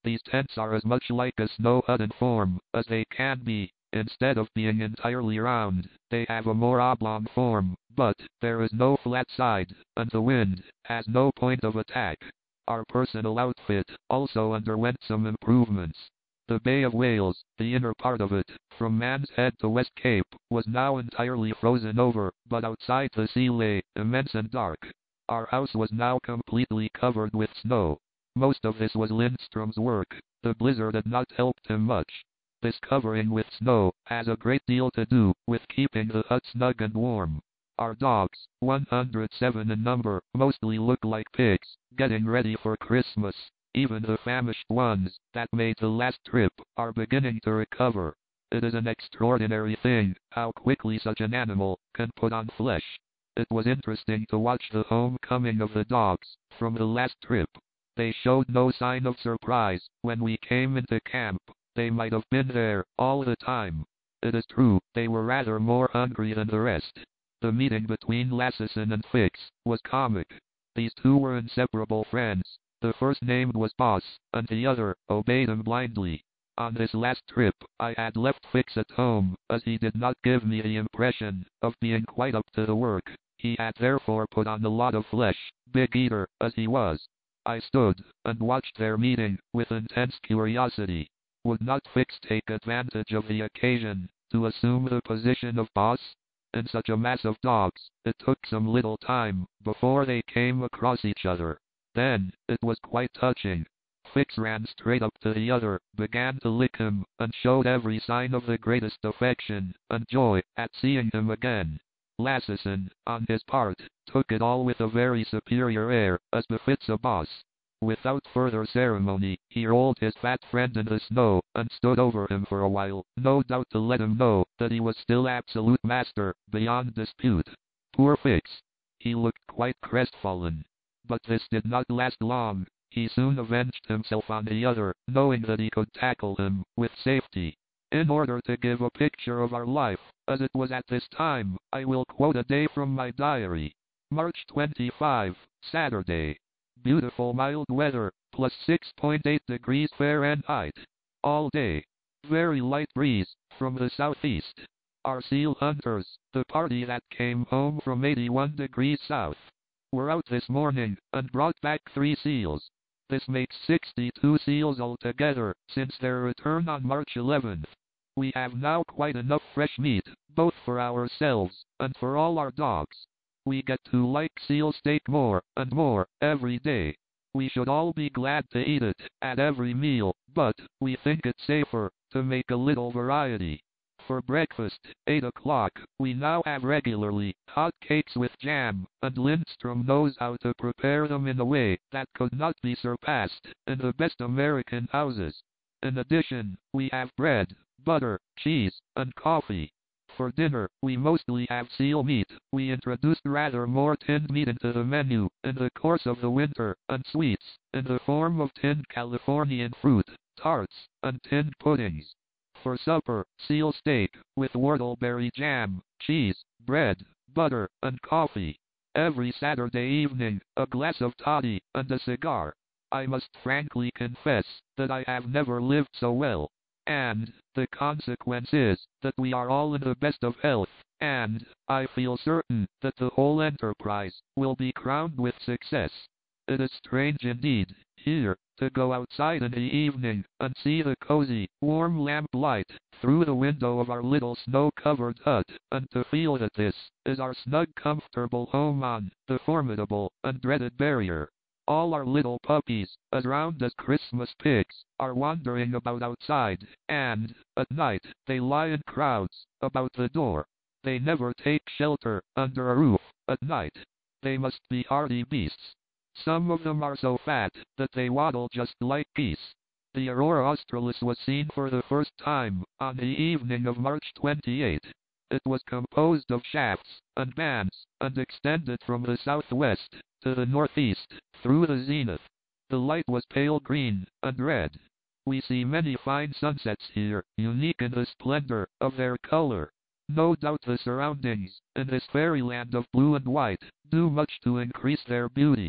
S1: These tents are as much like a snow hut in form as they can be. Instead of being entirely round, they have a more oblong form, but there is no flat side, and the wind has no point of attack. Our personal outfit also underwent some improvements. The Bay of Whales, the inner part of it, from Man's Head to West Cape, was now entirely frozen over, but outside the sea lay immense and dark. Our house was now completely covered with snow. Most of this was Lindstrom's work. The blizzard had not helped him much. This covering with snow has a great deal to do with keeping the hut snug and warm. Our dogs, one hundred seven in number, mostly look like pigs, getting ready for Christmas. Even the famished ones that made the last trip are beginning to recover. It is an extraordinary thing how quickly such an animal can put on flesh. It was interesting to watch the homecoming of the dogs from the last trip. They showed no sign of surprise when we came into camp. They might have been there all the time. It is true, they were rather more hungry than the rest. The meeting between Lassison and Fix was comic. These two were inseparable friends. The first named was Boss, and the other obeyed him blindly. On this last trip, I had left Fix at home, as he did not give me the impression of being quite up to the work. He had therefore put on a lot of flesh, big eater as he was. I stood and watched their meeting with intense curiosity. Would not Fix take advantage of the occasion to assume the position of boss? In such a mass of dogs, it took some little time before they came across each other. Then, it was quite touching. Fix ran straight up to the other, began to lick him, and showed every sign of the greatest affection and joy at seeing him again. Lassison, on his part, took it all with a very superior air, as befits a boss. Without further ceremony, he rolled his fat friend in the snow, and stood over him for a while, no doubt to let him know that he was still absolute master, beyond dispute. Poor Fix! He looked quite crestfallen. But this did not last long. He soon avenged himself on the other, knowing that he could tackle him with safety. In order to give a picture of our life, as it was at this time, I will quote a day from my diary. March twenty-fifth, Saturday. Beautiful mild weather, plus six point eight degrees Fahrenheit. All day. Very light breeze, from the southeast. Our seal hunters, the party that came home from eighty-one degrees south, were out this morning, and brought back three seals. This makes sixty-two seals altogether, since their return on March eleventh. We have now quite enough fresh meat, both for ourselves, and for all our dogs. We get to like seal steak more, and more, every day. We should all be glad to eat it, at every meal, but, we think it safer, to make a little variety. For breakfast, eight o'clock, we now have regularly, hot cakes with jam, and Lindstrom knows how to prepare them in a way that could not be surpassed, in the best American houses. In addition, we have bread, butter, cheese, and coffee. For dinner, we mostly have seal meat. We introduced rather more tinned meat into the menu in the course of the winter, and sweets, in the form of tinned Californian fruit, tarts, and tinned puddings. For supper, seal steak, with whortleberry jam, cheese, bread, butter, and coffee. Every Saturday evening, a glass of toddy, and a cigar. I must frankly confess that I have never lived so well. And, the consequence is, that we are all in the best of health, and, I feel certain, that the whole enterprise will be crowned with success. It is strange indeed, here, to go outside in the evening, and see the cozy, warm lamplight, through the window of our little snow-covered hut, and to feel that this is our snug comfortable home on the formidable and dreaded barrier. All our little puppies, as round as Christmas pigs, are wandering about outside, and, at night, they lie in crowds about the door. They never take shelter under a roof at night. They must be hardy beasts. Some of them are so fat that they waddle just like geese. The Aurora Australis was seen for the first time on the evening of March twenty-eighth. It was composed of shafts and bands, and extended from the southwest to the northeast, through the zenith. The light was pale green and red. We see many fine sunsets here, unique in the splendor of their color. No doubt the surroundings, in this fairyland of blue and white, do much to increase their beauty.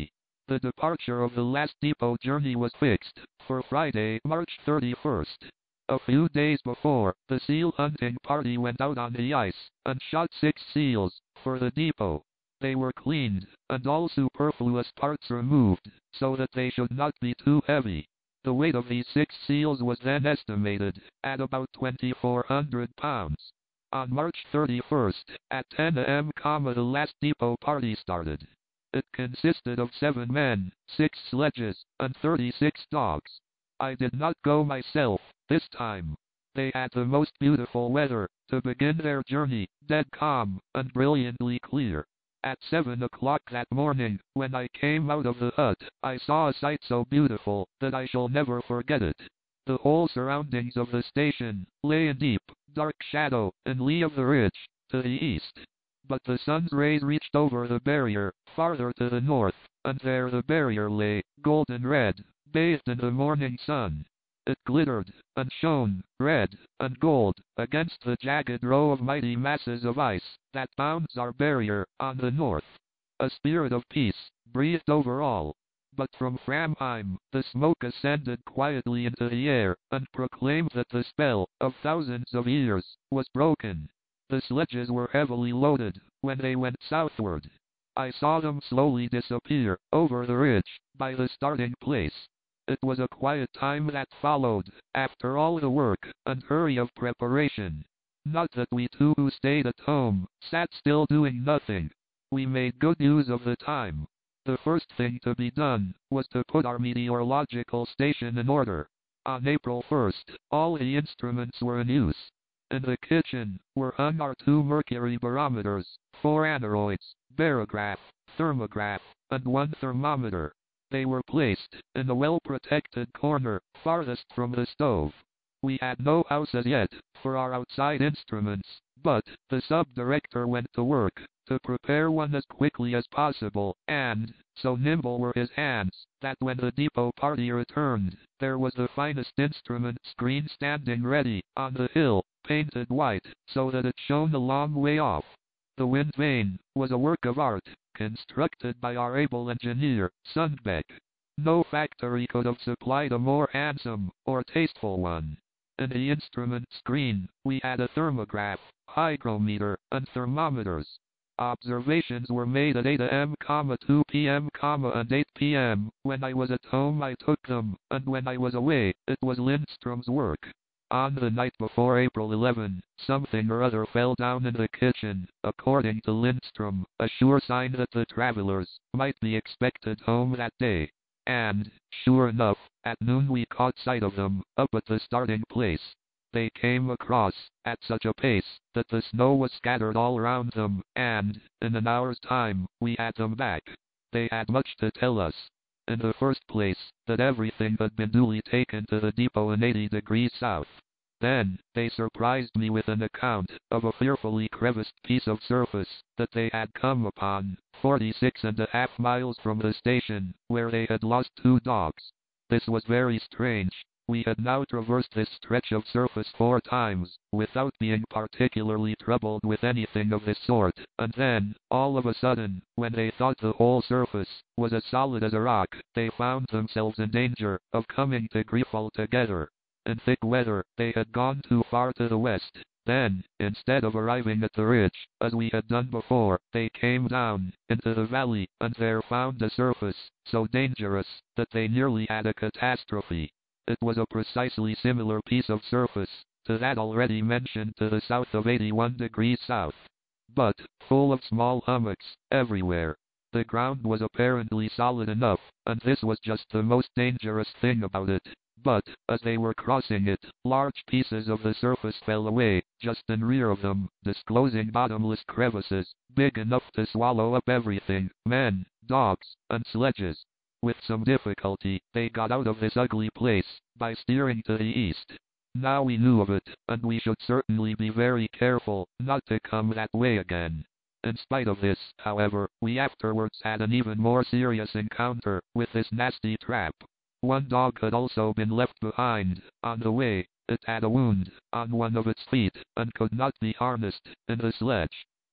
S1: The departure of the last depot journey was fixed for Friday, March thirty-first. A few days before, the seal hunting party went out on the ice and shot six seals for the depot. They were cleaned and all superfluous parts removed so that they should not be too heavy. The weight of these six seals was then estimated at about twenty-four hundred pounds. On March thirty-first, at ten a m, the last depot party started. It consisted of seven men, six sledges, and thirty-six dogs. I did not go myself this time. They had the most beautiful weather to begin their journey, dead calm and brilliantly clear. At seven o'clock that morning, when I came out of the hut, I saw a sight so beautiful that I shall never forget it. The whole surroundings of the station lay in deep, dark shadow in lee of the ridge to the east. But the sun's rays reached over the barrier, farther to the north, and there the barrier lay, golden red, bathed in the morning sun. It glittered, and shone, red, and gold, against the jagged row of mighty masses of ice that bounds our barrier on the north. A spirit of peace breathed over all. But from Framheim, the smoke ascended quietly into the air, and proclaimed that the spell of thousands of years was broken. The sledges were heavily loaded when they went southward. I saw them slowly disappear over the ridge by the starting place. It was a quiet time that followed, after all the work and hurry of preparation. Not that we two who stayed at home sat still doing nothing. We made good use of the time. The first thing to be done was to put our meteorological station in order. On April first, all the instruments were in use. In the kitchen were hung our two mercury barometers, four aneroids, barograph, thermograph, and one thermometer. They were placed in a well-protected corner, farthest from the stove. We had no house as yet for our outside instruments, but the sub-director went to work to prepare one as quickly as possible, and so nimble were his hands that when the depot party returned, there was the finest instrument screen standing ready on the hill, painted white, so that it shone a long way off. The wind vane was a work of art, constructed by our able engineer, Sundbeck. No factory could have supplied a more handsome or tasteful one. In the instrument screen, we had a thermograph, hygrometer, and thermometers. Observations were made at eight a m, two p m, and eight p m When I was at home I took them, and when I was away, it was Lindstrom's work. On the night before April eleventh, something or other fell down in the kitchen, according to Lindstrom, a sure sign that the travelers might be expected home that day. And, sure enough, at noon we caught sight of them, up at the starting place. They came across, at such a pace, that the snow was scattered all around them, and, in an hour's time, we had them back. They had much to tell us. In the first place, that everything had been duly taken to the depot in eighty degrees south. Then, they surprised me with an account of a fearfully creviced piece of surface that they had come upon, forty-six and a half miles from the station, where they had lost two dogs. This was very strange. We had now traversed this stretch of surface four times, without being particularly troubled with anything of this sort, and then, all of a sudden, when they thought the whole surface was as solid as a rock, they found themselves in danger of coming to grief altogether. In thick weather, they had gone too far to the west. Then, instead of arriving at the ridge, as we had done before, they came down into the valley, and there found a surface so dangerous that they nearly had a catastrophe. It was a precisely similar piece of surface to that already mentioned to the south of eighty-one degrees south, but full of small hummocks everywhere. The ground was apparently solid enough, and this was just the most dangerous thing about it. But, as they were crossing it, large pieces of the surface fell away, just in rear of them, disclosing bottomless crevices, big enough to swallow up everything, men, dogs, and sledges. With some difficulty, they got out of this ugly place, by steering to the east. Now we knew of it, and we should certainly be very careful not to come that way again. In spite of this, however, we afterwards had an even more serious encounter with this nasty trap. One dog had also been left behind on the way. It had a wound on one of its feet, and could not be harnessed in the sledge.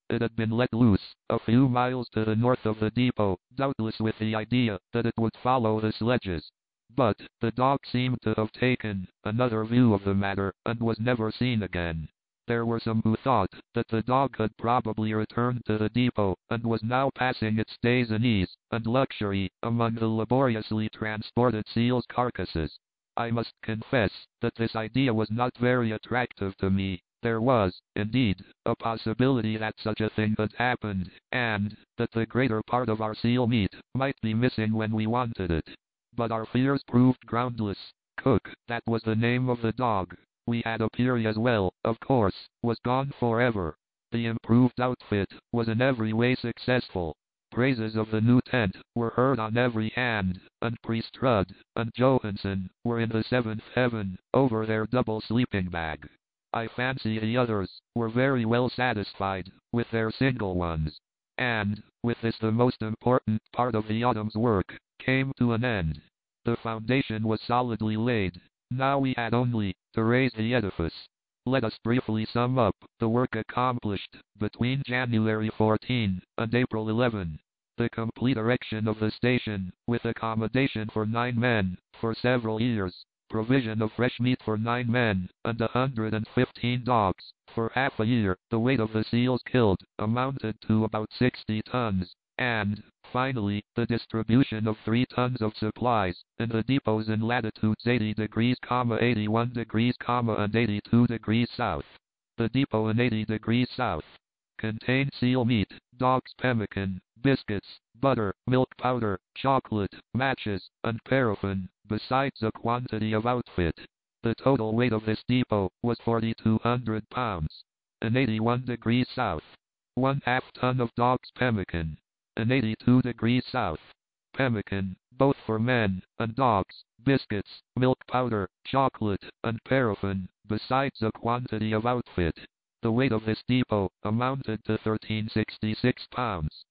S1: It had been let loose a few miles to the north of the depot, doubtless with the idea that it would follow the sledges. But the dog seemed to have taken another view of the matter, and was never seen again. There were some who thought that the dog had probably returned to the depot, and was now passing its days in ease and luxury among the laboriously transported seals' carcasses. I must confess that this idea was not very attractive to me. There was, indeed, a possibility that such a thing had happened, and that the greater part of our seal meat might be missing when we wanted it. But our fears proved groundless. Cook, that was the name of the dog. We had a Peary as well, of course, was gone forever. The improved outfit was in every way successful. Praises of the new tent were heard on every hand, and Priest Rudd and Johansson were in the seventh heaven over their double sleeping bag. I fancy the others were very well satisfied with their single ones. And, with this the most important part of the autumn's work came to an end. The foundation was solidly laid. Now we had only to raise the edifice. Let us briefly sum up the work accomplished between January fourteenth and April eleventh. The complete erection of the station, with accommodation for nine men, for several years, provision of fresh meat for nine men, and a hundred and fifteen dogs, for half a year. The weight of the seals killed amounted to about sixty tons. And, finally, the distribution of three tons of supplies in the depots in latitudes eighty degrees, eighty-one degrees, and eighty-two degrees south. The depot in eighty degrees south contained seal meat, dog's pemmican, biscuits, butter, milk powder, chocolate, matches, and paraffin, besides a quantity of outfit. The total weight of this depot was forty-two hundred pounds. In eighty-one degrees south, one half ton of dog's pemmican. In eighty-two degrees south, pemmican, both for men and dogs, biscuits, milk powder, chocolate, and paraffin, besides a quantity of outfit. The weight of this depot amounted to one thousand thirty-six pounds.